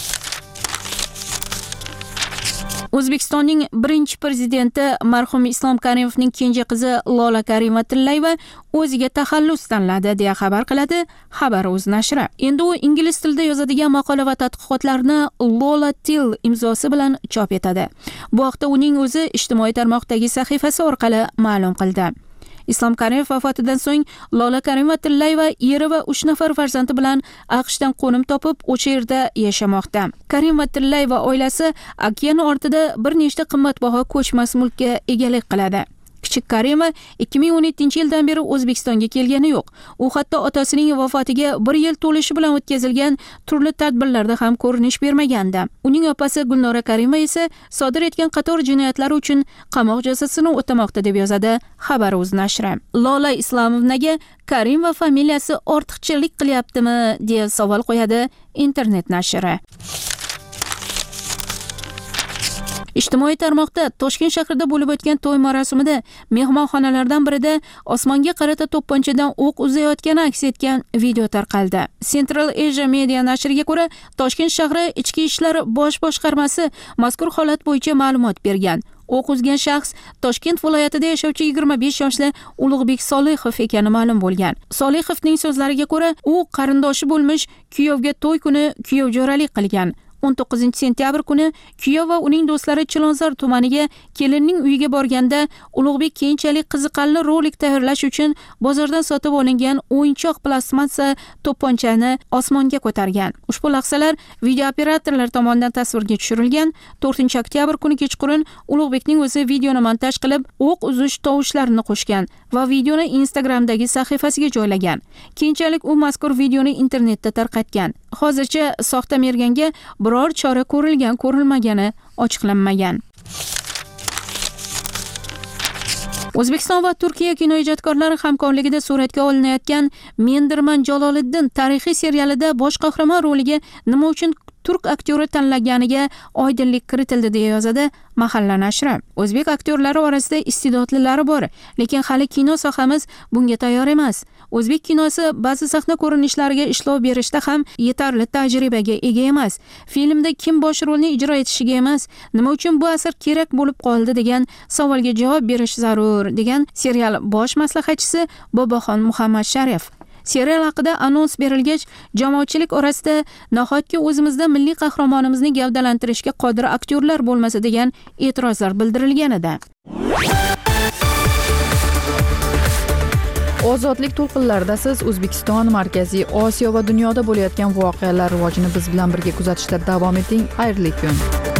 S12: O'zbekistonning birinchi prezidenti marhum Islom Karimovning kenja qizi Lola Karimova-Tillayeva o'ziga taxallus tanladi deya xabar qiladi Xabar.uz nashri. Endi u ingliz tilida yozadigan maqola va tadqiqotlarni Lola Till imzosi bilan chop etadi. Bu haqda uning o'zi ijtimoiy tarmoqdagi sahifasi orqali ma'lum qildi. Islom Karimov vafotidan so'ng Lola Karimova-Tillayeva eri va 3 nafar farzandi bilan AQShdan qo'nim topib, o'sha yerda yashamoqda. Karimova-Tillayeva oilasi okean ortida bir nechta qimmatbaho ko'chmas mulkka egalik qiladi. Kichik Karima 2017-yildan beri O'zbekistonga kelgani yo'q. U hatto otasining vafotiga 1 yil to'lishi bilan o'tkazilgan turli tadbirlarda ham ko'rinish bermagandi. Uning opasi Gulnora Karima esa sodir etgan qator jinoyatlar uchun qamoq jazosini o'tamoqda deb yozadi Xabar.uz nashri. Lola Islamovnaga Karim va familiyasi ortiqchilik qilyaptimi deya savol qo'yadi internet nashri. Ijtimoiy tarmoqda Toshkent shahrida bo'lib o'tgan to'y marosimida mehmonxonalardan birida osmonga qarata to'pponchadan o'q uzayotgani aks etgan video tarqaldi. Central Asia Media nashriga ko'ra, Toshkent shahri Ichki ishlar bosh boshqarmasi mazkur holat bo'yicha ma'lumot bergan. O'q uzgan shaxs Toshkent viloyatida yashovchi 25 yoshli Ulug'bek Solihov ekani ma'lum bo'lgan. Solihovning so'zlariga ko'ra, u qarindoshi bo'lmish kuyovga to'y kuni kuyovjo'ralik qilgan. 19-sentyabr kuni kuyov va uning do'stlari Chilonzor tumaniga kelinning uyiga borganda Ulug'bek keyinchalik qiziqarli rolik tayyorlash uchun bozordan sotib olingan o'yinchoq plastmassa to'pponchani osmonga ko'targan. Ushbu lahzalar videooperatorlar tomonidan tasvirga tushirilgan. 4-oktyabr kuni kechqurun Ulug'bekning o'zi videoni montaj qilib, o'q uzish tovushlarini qo'shgan va videoni Instagramdagi sahifasiga joylagan. Keyinchalik u mazkur videoni internetda tarqatgan. Hozircha soxta merganga biror chora ko'rilmagani ochiqlanmagan. O'zbekiston va Turkiya kinoijodkorlari hamkorligida suratga olinayotgan Mendirman Jaloliddin tarixiy serialida bosh qahramon roliga nima uchun turk aktyori tanlaganiga oydinlik kiritildi deya yozadi Mahalla nashri. O'zbek aktyorlari orasida iste'dodlilari bor, lekin hali kino sohamiz bunga tayyor emas. O'zbek kinosi ba'zi sahna ko'rinishlariga ishlov berishda ham yetarli tajribaga ega emas. Filmda kim bosh rolni ijro etishiga emas, nima uchun bu asar kerak bo'lib qoldi degan savolga javob berish zarur, degan serial bosh maslahatchisi Boboxon Muhammad Sharif. Serial haqida anons berilgach, jamoatchilik orasida nahotki o'zimizda milliy qahramonimizni gavdalantirishga qodir aktyorlar bo'lmasa degan e'tirozlar bildirilgan edi.
S1: Ozodlik to'lqinlarida siz O'zbekiston, Markaziy Osiyo va dunyoda bo'layotgan voqealar rivojini biz bilan birga kuzatishda davom eting. Xayrli kun.